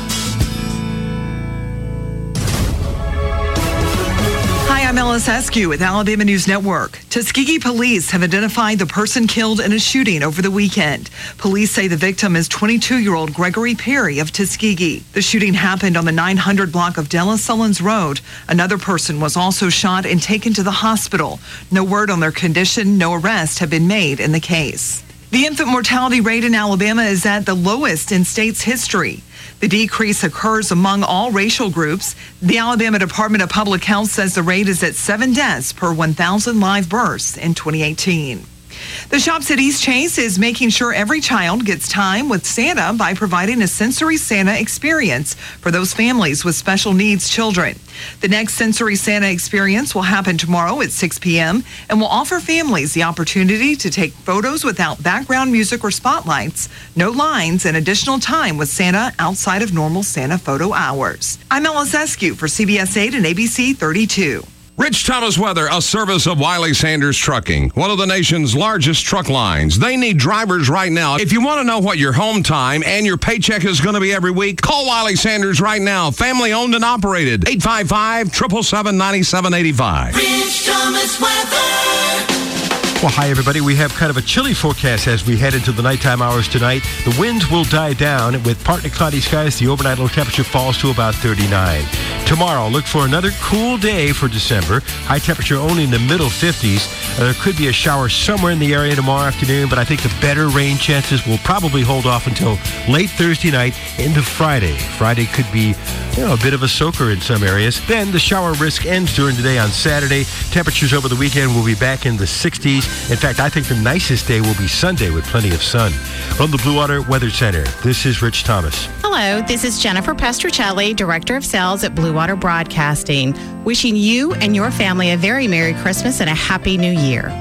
Hi, I'm Ellis Askew with Alabama News Network. Tuskegee police have identified the person killed in a shooting over the weekend. Police say the victim is twenty-two-year-old Gregory Perry of Tuskegee. The shooting happened on the nine hundred block of Della Sullins Road. Another person was also shot and taken to the hospital. No word on their condition, no arrests have been made in the case. The infant mortality rate in Alabama is at the lowest in state's history. The decrease occurs among all racial groups. The Alabama Department of Public Health says the rate is at seven deaths per one thousand live births in twenty eighteen. The Shops at East Chase is making sure every child gets time with Santa by providing a sensory Santa experience for those families with special needs children. The next Sensory Santa experience will happen tomorrow at six p.m. and will offer families the opportunity to take photos without background music or spotlights, no lines, and additional time with Santa outside of normal Santa photo hours. I'm Ellis Askew for C B S eight and A B C thirty-two. Rich Thomas Weather, a service of Wiley Sanders Trucking, one of the nation's largest truck lines. They need drivers right now. If you want to know what your home time and your paycheck is going to be every week, call Wiley Sanders right now. Family owned and operated. eight five five, seven seven seven, nine seven eight five. Rich Thomas Weather. Well, hi, everybody. We have kind of a chilly forecast as we head into the nighttime hours tonight. The winds will die down. With partly cloudy skies, the overnight low temperature falls to about thirty-nine. Tomorrow, look for another cool day for December. High temperature only in the middle fifties. Uh, there could be a shower somewhere in the area tomorrow afternoon, but I think the better rain chances will probably hold off until late Thursday night into Friday. Friday could be, you know, a bit of a soaker in some areas. Then the shower risk ends during the day on Saturday. Temperatures over the weekend will be back in the sixties. In fact, I think the nicest day will be Sunday with plenty of sun. From the Blue Water Weather Center, this is Rich Thomas. Hello, this is Jennifer Pestrucelli, Director of Sales at Blue Water Broadcasting, wishing you and your family a very Merry Christmas and a Happy New Year.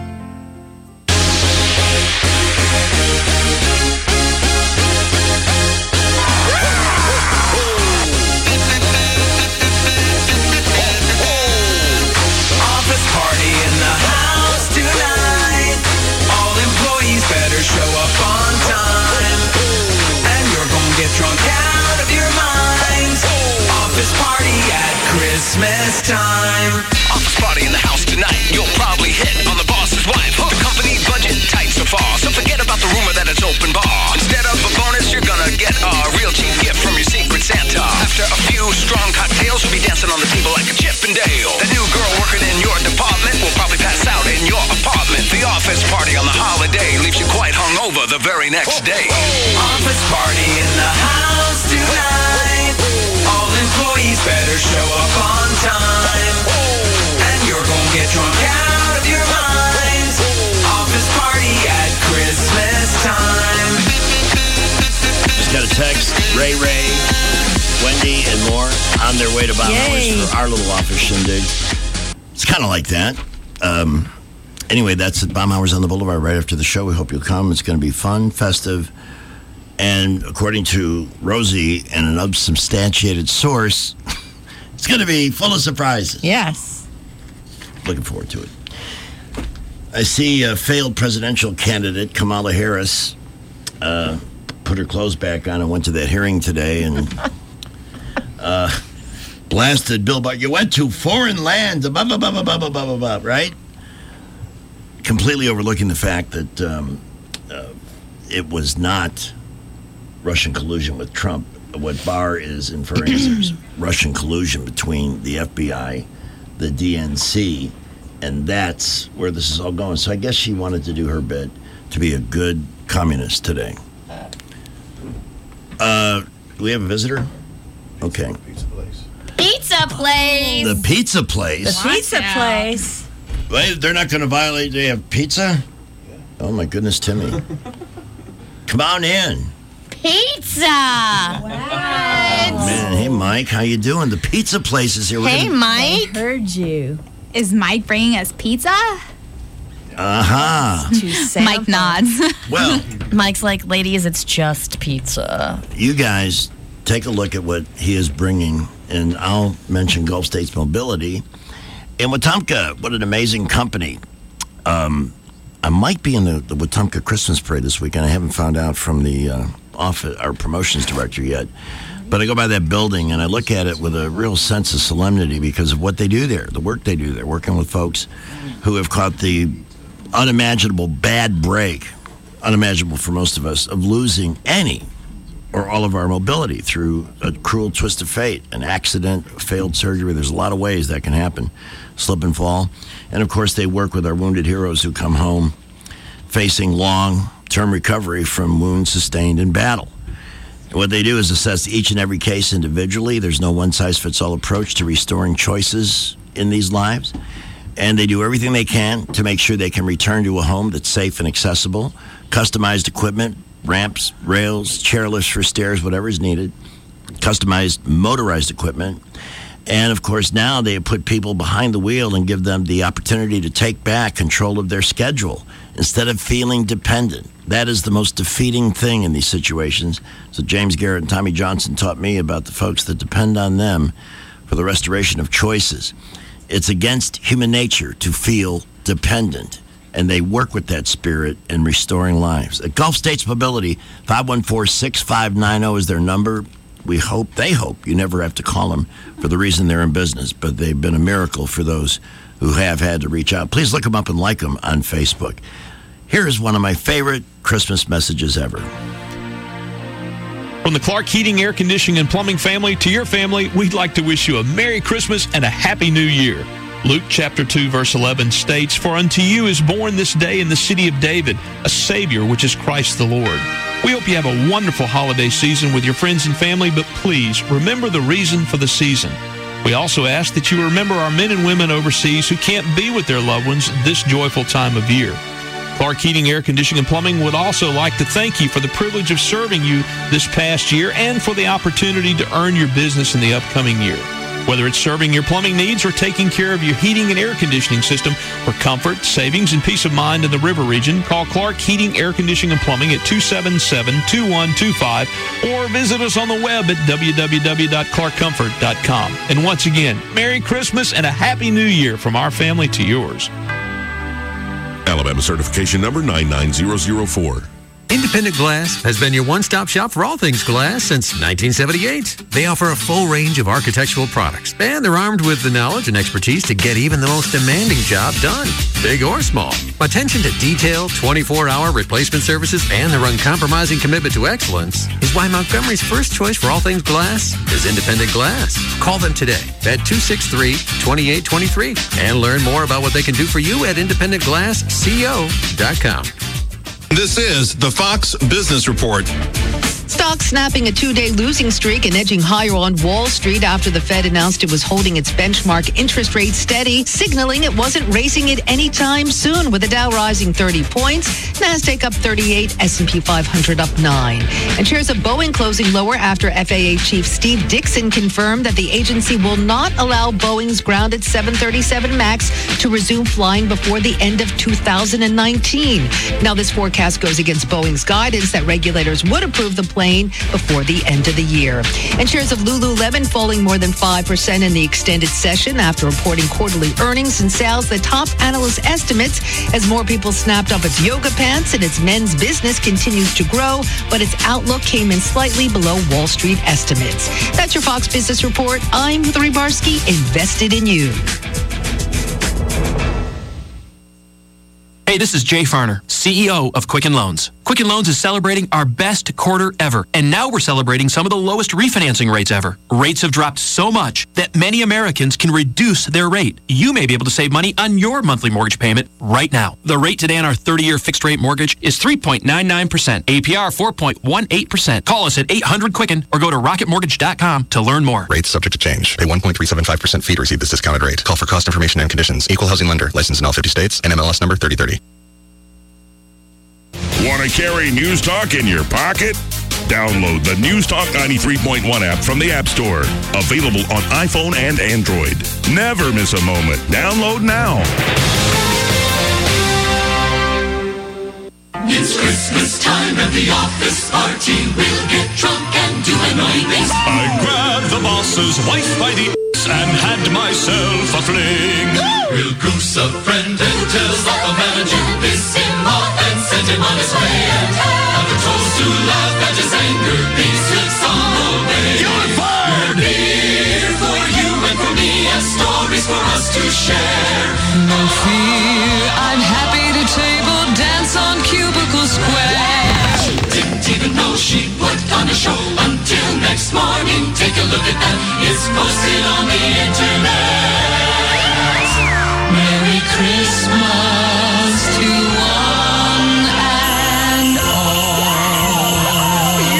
Office party in the house. office party on the holiday leaves you quite hungover the very next day. Office party in the house tonight. All employees better show up on time. And you're gonna get drunk out of your minds. Office party at Christmas time. Just got a text. Ray Ray, Wendy, and more on their way to Bomb Yay. Hours for our little office shindig. It's kind of like that. Um, anyway, that's at Bomb Hours on the Boulevard right after the show. We hope you'll come. It's going to be fun, festive, and according to Rosie and an unsubstantiated source, it's going to be full of surprises. Yes. Looking forward to it. I see a failed presidential candidate, Kamala Harris, uh, put her clothes back on and went to that hearing today and uh, blasted Bill Barr. You went to foreign lands, blah, blah, blah, blah, blah, blah, blah, blah, right? Completely overlooking the fact that um, uh, it was not Russian collusion with Trump. What Barr is inferring is there's Russian collusion between the F B I, the D N C, and that's where this is all going. So I guess she wanted to do her bit to be a good communist today. Uh, do we have a visitor? Okay. Pizza place. The pizza place. The pizza place. Wait, they're not going to violate. They have pizza? Oh, my goodness, Timmy. Come on in. Pizza. Oh, man. Hey, Mike. How you doing? The pizza place is here. We're Hey, gonna- Mike. I heard you. Is Mike bringing us pizza? Uh-huh. Mike nods. Well, Mike's like, ladies, it's just pizza. you guys take a look at what he is bringing, and I'll mention Gulf States Mobility. And Wetumpka, what an amazing company. Um, I might be in the, the Wetumpka Christmas parade this weekend. I haven't found out from the uh, office, our promotions director yet. But I go by that building, and I look at it with a real sense of solemnity because of what they do there, the work they do there, working with folks who have caught the unimaginable bad break, unimaginable for most of us, of losing any or all of our mobility through a cruel twist of fate, an accident, a failed surgery. There's a lot of ways that can happen, slip and fall. And, of course, they work with our wounded heroes who come home facing long-term recovery from wounds sustained in battle. What they do is assess each and every case individually. There's no one-size-fits-all approach to restoring choices in these lives. And they do everything they can to make sure they can return to a home that's safe and accessible, customized equipment, ramps, rails, chairlifts for stairs, whatever is needed, customized motorized equipment. And, of course, now they put people behind the wheel and give them the opportunity to take back control of their schedule instead of feeling dependent. That is the most defeating thing in these situations. So James Garrett and Tommy Johnson taught me about the folks that depend on them for the restoration of choices. It's against human nature to feel dependent, and they work with that spirit in restoring lives. At Gulf States Mobility, five one four, six five nine zero is their number. We hope, they hope, you never have to call them for the reason they're in business, but they've been a miracle for those who have had to reach out. Please look them up and like them on Facebook. Here is one of my favorite Christmas messages ever. From the Clark Heating, Air Conditioning, and Plumbing family to your family, we'd like to wish you a Merry Christmas and a Happy New Year. Luke chapter two, verse eleven states, "For unto you is born this day in the city of David a Savior, which is Christ the Lord." We hope you have a wonderful holiday season with your friends and family, but please remember the reason for the season. We also ask that you remember our men and women overseas who can't be with their loved ones this joyful time of year. Clark Heating, Air Conditioning, and Plumbing would also like to thank you for the privilege of serving you this past year and for the opportunity to earn your business in the upcoming year. Whether it's serving your plumbing needs or taking care of your heating and air conditioning system for comfort, savings, and peace of mind in the river region, call Clark Heating, Air Conditioning, and Plumbing at two seven seven, two one two five or visit us on the web at w w w dot clark comfort dot com. And once again, Merry Christmas and a Happy New Year from our family to yours. Alabama certification number nine nine zero zero four. Independent Glass has been your one-stop shop for all things glass since nineteen seventy-eight. They offer a full range of architectural products, and they're armed with the knowledge and expertise to get even the most demanding job done, big or small. Attention to detail, twenty-four hour replacement services, and their uncompromising commitment to excellence is why Montgomery's first choice for all things glass is Independent Glass. Call them today at two six three, two eight two three and learn more about what they can do for you at independent glass co dot com. This is the Fox Business Report. Stocks snapping a two-day losing streak and edging higher on Wall Street after the Fed announced it was holding its benchmark interest rate steady, signaling it wasn't raising it anytime soon, with the Dow rising thirty points, NASDAQ up thirty-eight, S and P five hundred up nine. And shares of Boeing closing lower after F A A Chief Steve Dickson confirmed that the agency will not allow Boeing's grounded seven thirty-seven MAX to resume flying before the end of two thousand nineteen. Now, this forecast goes against Boeing's guidance that regulators would approve the plane before the end of the year. And shares of Lululemon falling more than five percent in the extended session after reporting quarterly earnings and sales that top analyst estimates as more people snapped up its yoga pants and its men's business continues to grow, but its outlook came in slightly below Wall Street estimates. That's your Fox Business Report. I'm Heather Rebarski, invested in you. Hey, this is Jay Farner, C E O of Quicken Loans. Quicken Loans is celebrating our best quarter ever, and now we're celebrating some of the lowest refinancing rates ever. Rates have dropped so much that many Americans can reduce their rate. You may be able to save money on your monthly mortgage payment right now. The rate today on our thirty-year fixed-rate mortgage is three point nine nine percent, A P R four point one eight percent. Call us at eight hundred Quicken or go to rocket mortgage dot com to learn more. Rates subject to change. Pay one point three seven five percent fee to receive this discounted rate. Call for cost information and conditions. Equal housing lender. Licensed in all fifty states. N M L S number thirty thirty. Want to carry News Talk in your pocket? Download the News Talk ninety-three point one app from the App Store. Available on iPhone and Android. Never miss a moment. Download now. It's Christmas time at the office party. We'll get drunk and do annoying things. I grabbed the boss's wife by the ass and had myself a fling. We'll goose a friend who tells off a manager, piss him off and send him on his way. And have a toast to laugh at his anger, peace with some obey. You're fired! We're here for you and for me, and stories for us to share. No fear, I'm happy to table dance on Cubicle Square. She didn't even know she put on a show until next morning. Take a look at that, it's posted on the internet. Merry Christmas to one and all.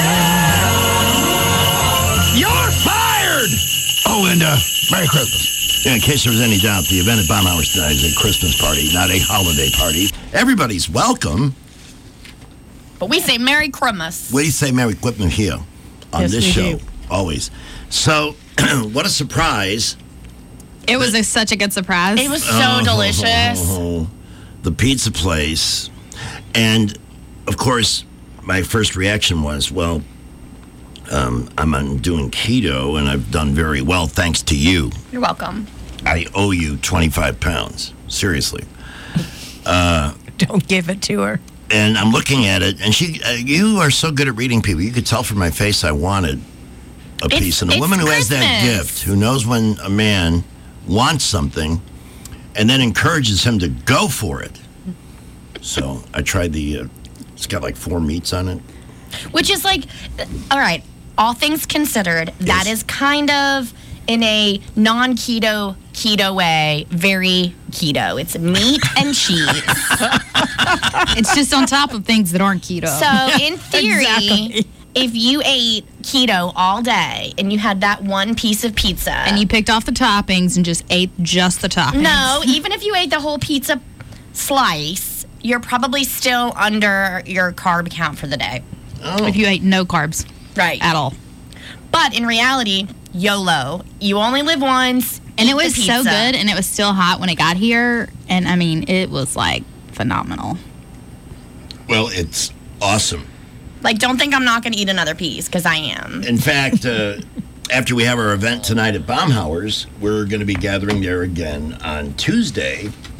You're fired! Oh, and uh, Merry Christmas. Yeah, in case there was any doubt, the event at Baumhower's tonight is a Christmas party, not a holiday party. Everybody's welcome. But we say Merry Christmas. We say Merry Christmas here on Yes, this we show, do. always. So, what a surprise. It was a, such a good surprise. It was so Oh, delicious. oh, oh. The pizza place. And, of course, my first reaction was, well, um, I'm on doing keto, and I've done very well thanks to you. You're welcome. I owe you twenty-five pounds. Seriously. Uh, Don't give it to her. and I'm looking at it, and she, uh, you are so good at reading people. You could tell from my face I wanted a It's- piece. And a it's woman who has that Christmas. gift, who knows when a man wants something, and then encourages him to go for it. So I tried the. Uh, it's got like four meats on it. Which is like, all right, all things considered, that is kind of in a non-keto, keto way, very keto. It's meat and cheese. It's just on top of things that aren't keto. So in theory, Exactly. if you ate keto all day and you had that one piece of pizza. And you picked off the toppings and just ate just the toppings. No, even if you ate the whole pizza slice, you're probably still under your carb count for the day. Oh. If you ate no carbs. Right. At all. But in reality, YOLO. You only live once. And eat it was the so pizza. good, and it was still hot when it got here. And, I mean, it was, like, phenomenal. Well, it's awesome. Like, don't think I'm not going to eat another piece, because I am. In fact, uh, after we have our event tonight at Baumhower's, we're going to be gathering there again on Tuesday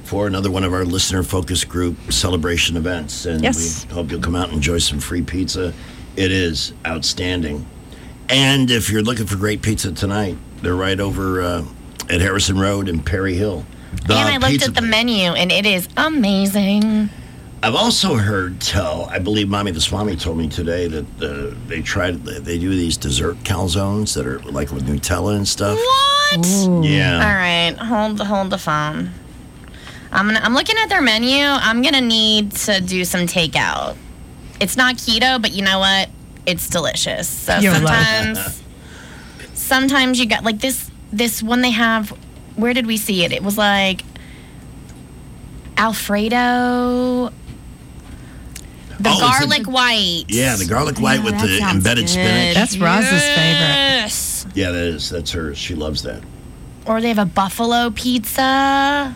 for another one of our listener focus group celebration events. And Yes. we hope you'll come out and enjoy some free pizza. It is outstanding. And if you're looking for great pizza tonight, they're right over uh, at Harrison Road and Perry Hill. The and I looked pizza at the menu, and it is amazing. I've also heard tell, I believe Mommy the Swami told me today that uh, they tried, they do these dessert calzones that are like with Nutella and stuff. What? Yeah. All right, hold hold the phone. I'm gonna. I'm looking at their menu. I'm gonna need to do some takeout. It's not keto, but you know what? It's delicious. So You're sometimes, sometimes you got like this. This one they have. Where did we see it? It was like Alfredo. The Oh, it's garlic a- white. Yeah, the garlic white Yeah, with that the sounds embedded good. spinach. That's Roz's Yes. Yeah, that is. That's hers. She loves that. Or they have a buffalo pizza.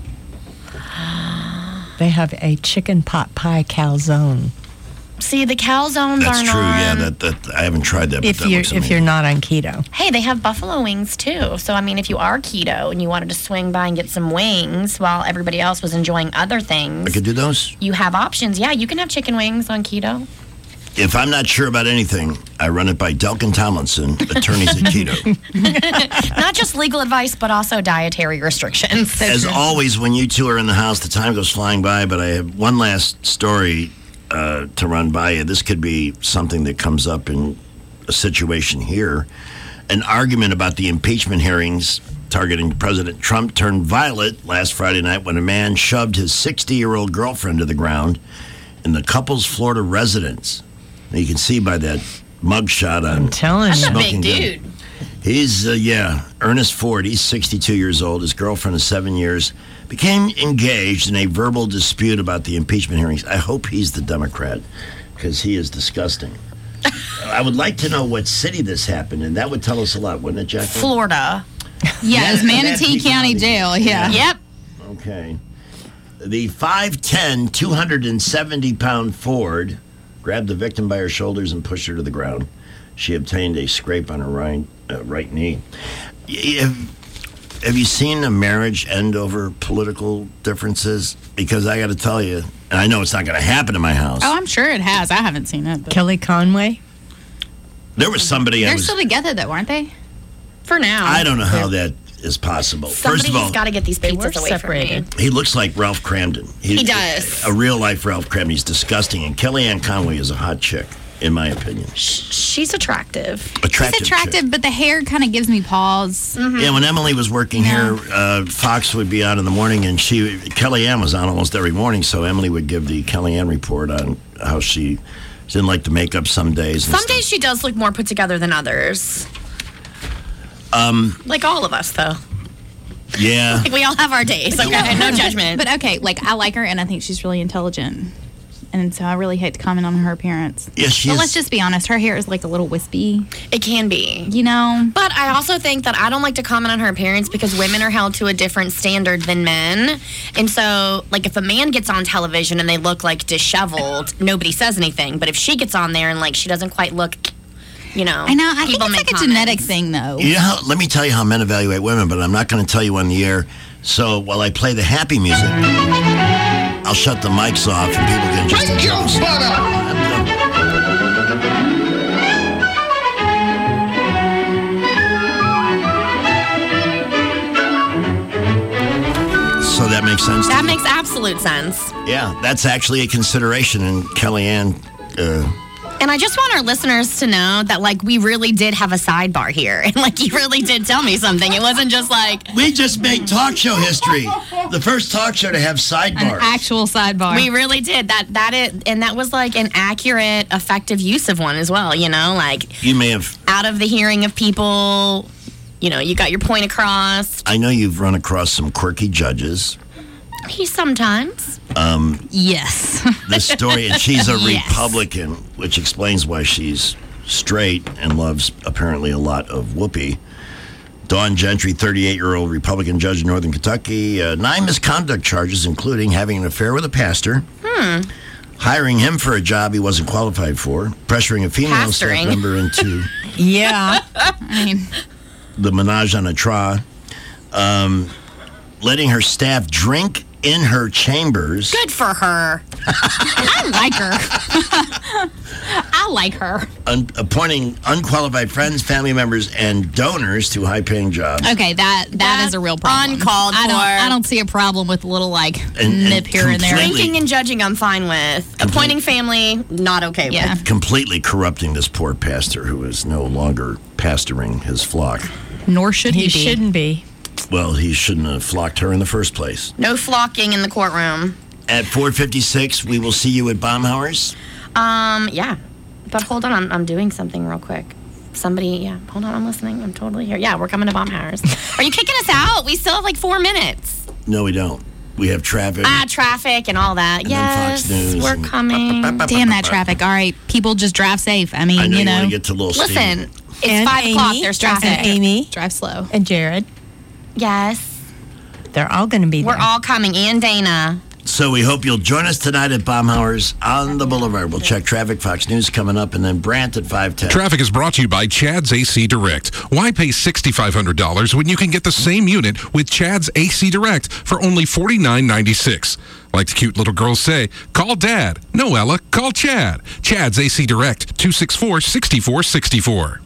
They have a chicken pot pie calzone. See, the calzones That's are true. not. Yeah, that, that I haven't tried that. But If that you're looks if amazing. you're not on keto. Hey, they have buffalo wings too. So I mean, if you are keto and you wanted to swing by and get some wings while everybody else was enjoying other I things, could do those. you have options. Yeah, you can have chicken wings on keto. If I'm not sure about anything, I run it by Delkin Tomlinson, attorneys at Keto. Not just legal advice, but also dietary restrictions. As always, when you two are in the house, the time goes flying by. But I have one last story uh, to run by you. This could be something that comes up in a situation here. An argument about the impeachment hearings targeting President Trump turned violent last Friday night when a man shoved his sixty-year-old girlfriend to the ground in the couple's Florida residence. Now, you can see by that mugshot on I'm telling That's you. a big Smoking Gun. dude. He's, uh, yeah, Ernest Ford. He's sixty-two years old. His girlfriend is seven years. Became engaged in a verbal dispute about the impeachment hearings. I hope he's the Democrat because he is disgusting. I would like to know what city this happened, and that would tell us a lot, wouldn't it, Jacqueline? Florida. Yeah, it's Manatee Manatee County County. Jail. Yeah. Yep. Okay. The five ten, two hundred seventy pound Ford grabbed the victim by her shoulders and pushed her to the ground. She obtained a scrape on her right, uh, right knee. Y- Have, have you seen a marriage end over political differences? Because I got to tell you, and I know it's not going to happen in my house. Oh, I'm sure it has. I haven't seen it. But Kelly Conway. There was somebody I they're was. still together, though, aren't they? For now. I don't know how that is possible. First of all, Somebody's got to get these They pizzas were away separated. from me. he looks like Ralph Cramden. He does. A real life Ralph Cramden. He's disgusting. And Kellyanne Conway is a hot chick, in my opinion. She's attractive. Attractive. It's attractive, but the hair kind of gives me pause. Mm-hmm. Yeah, when Emily was working here, uh, Fox would be on in the morning, and she Kellyanne was on almost every morning. So Emily would give the Kellyanne report on how she, she didn't like the makeup some days. and Some stuff. days she does look more put together than others. Um, Like all of us, though. yeah. Like we all have our days. Okay, no judgment. But okay, like I like her, and I think she's really intelligent. And so I really hate to comment on her appearance. Yeah, she But is- let's just be honest. Her hair is like a little wispy. It can be. You know? But I also think that I don't like to comment on her appearance because women are held to a different standard than men. And so, like, if a man gets on television and they look like disheveled, nobody says anything. But if she gets on there and, like, she doesn't quite look, you know, I know. I think people it's make like a comments. genetic thing, though. You know how, let me tell you how men evaluate women, but I'm not going to tell you on the air. So while I play the happy music, I'll shut the mics off and people can just enjoy. So that makes sense to That you? makes absolute sense. Yeah, that's actually a consideration in Kellyanne. Uh, And I just want our listeners to know that, like, we really did have a sidebar here. And, like, you really did tell me something. It wasn't just like... we just made talk show history. The first talk show to have sidebars. An actual sidebar. We really did. That, that is, and that was, like, an accurate, effective use of one as well, you know? Like, You may have. out of the hearing of people, you know, you got your point across. I know you've run across some quirky judges. He sometimes. Um, Yes. this story, and she's a Yes. Republican, which explains why she's straight and loves apparently a lot of Whoopi. Dawn Gentry, thirty-eight-year-old Republican judge in Northern Kentucky, uh, nine misconduct charges, including having an affair with a pastor, Hmm. hiring him for a job he wasn't qualified for, pressuring a female staff Pastoring. member into Yeah. I mean, the menage a trois, um, letting her staff drink in her chambers. Good for her. I like her. I like her. Un- appointing unqualified friends, family members, and donors to high-paying jobs. Okay, that that That's is a real problem. uncalled I don't, for. I don't see a problem with a little like And- nip and here and there. completely- Drinking and judging, I'm fine with. Appointing family, not okay Yeah. with. Completely corrupting this poor pastor who is no longer pastoring his flock. Nor should he, He be. shouldn't be. Well, he shouldn't have flocked her in the first place. No flocking in the courtroom. At four fifty-six, we will see you at Baumhauer's. Um, yeah. But hold on, I'm, I'm doing something real quick. Somebody, yeah, hold on, I'm listening. I'm totally here. Yeah, we're coming to Baumhauer's. Are you kicking us out? We still have like four minutes. No, we don't. We have traffic. Ah, traffic and all that. And then yes, Fox News we're and- coming. Damn that traffic. All right, people just drive safe. I mean, I know you you know. want to get to Little Listen, Steve. it's And five o'clock. Amy, There's and traffic. Amy, drive slow. and Jared. Yes. They're all going to be there. We're all coming. And Dana. So we hope you'll join us tonight at Baumhauer's on the Boulevard. We'll check traffic, Fox News coming up, and then Brant at five ten. Traffic is brought to you by Chad's A C Direct. Why pay six thousand five hundred dollars when you can get the same unit with Chad's A C Direct for only forty-nine ninety-six? Like the cute little girls say, call Dad. No, Ella, call Chad. Chad's A C Direct, two six four, six four six four.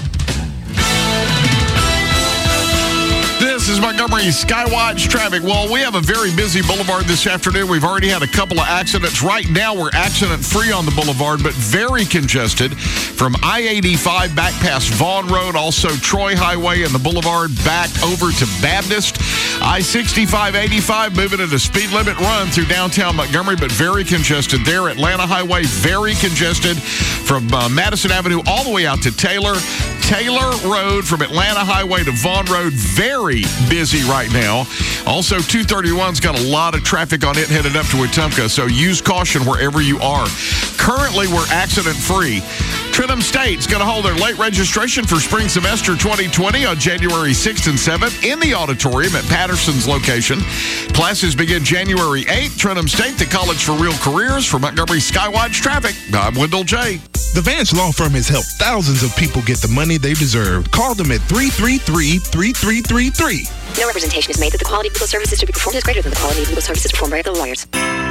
This is Montgomery Skywatch traffic. Well, we have a very busy boulevard this afternoon. We've already had a couple of accidents. Right now, we're accident-free on the boulevard, but very congested from I eighty-five back past Vaughn Road, also Troy Highway and the boulevard back over to Baptist. I sixty-five eighty-five moving at a speed limit run through downtown Montgomery, but very congested there. Atlanta Highway, very congested from uh, Madison Avenue all the way out to Taylor. Taylor Road from Atlanta Highway to Vaughn Road, very busy right now. Also, two thirty-one's got a lot of traffic on it headed up to Wetumpka, so use caution wherever you are. Currently, we're accident-free. Trentham State's going to hold their late registration for spring semester twenty twenty on January sixth and seventh in the auditorium at Patterson's location. Classes begin January eighth. Trentham State, the College for Real Careers. For Montgomery Skywatch Traffic, I'm Wendell J. The Vance Law Firm has helped thousands of people get the money they deserve. Call them at three three three, three three three three. No representation is made that the quality of legal services to be performed is greater than the quality of legal services performed by other lawyers.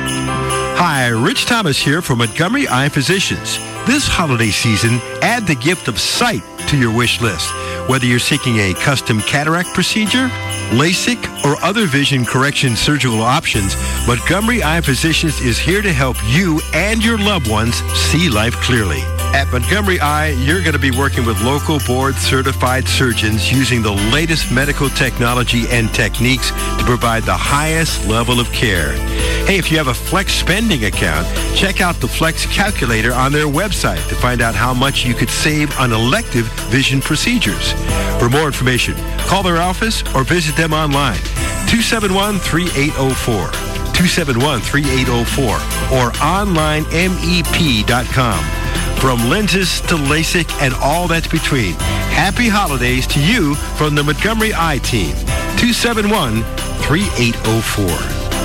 Hi, Rich Thomas here from Montgomery Eye Physicians. This holiday season, add the gift of sight to your wish list. Whether you're seeking a custom cataract procedure, LASIK, or other vision correction surgical options, Montgomery Eye Physicians is here to help you and your loved ones see life clearly. At Montgomery Eye, you're going to be working with local board-certified surgeons using the latest medical technology and techniques to provide the highest level of care. Hey, if you have a Flex spending account, check out the Flex calculator on their website to find out how much you could save on elective vision procedures. For more information, call their office or visit them online. two seven one, three eight zero four. two seven one, three eight zero four or online M E P dot com. From lenses to LASIK and all that's between. Happy holidays to you from the Montgomery Eye Team. two seven one, three eight zero four.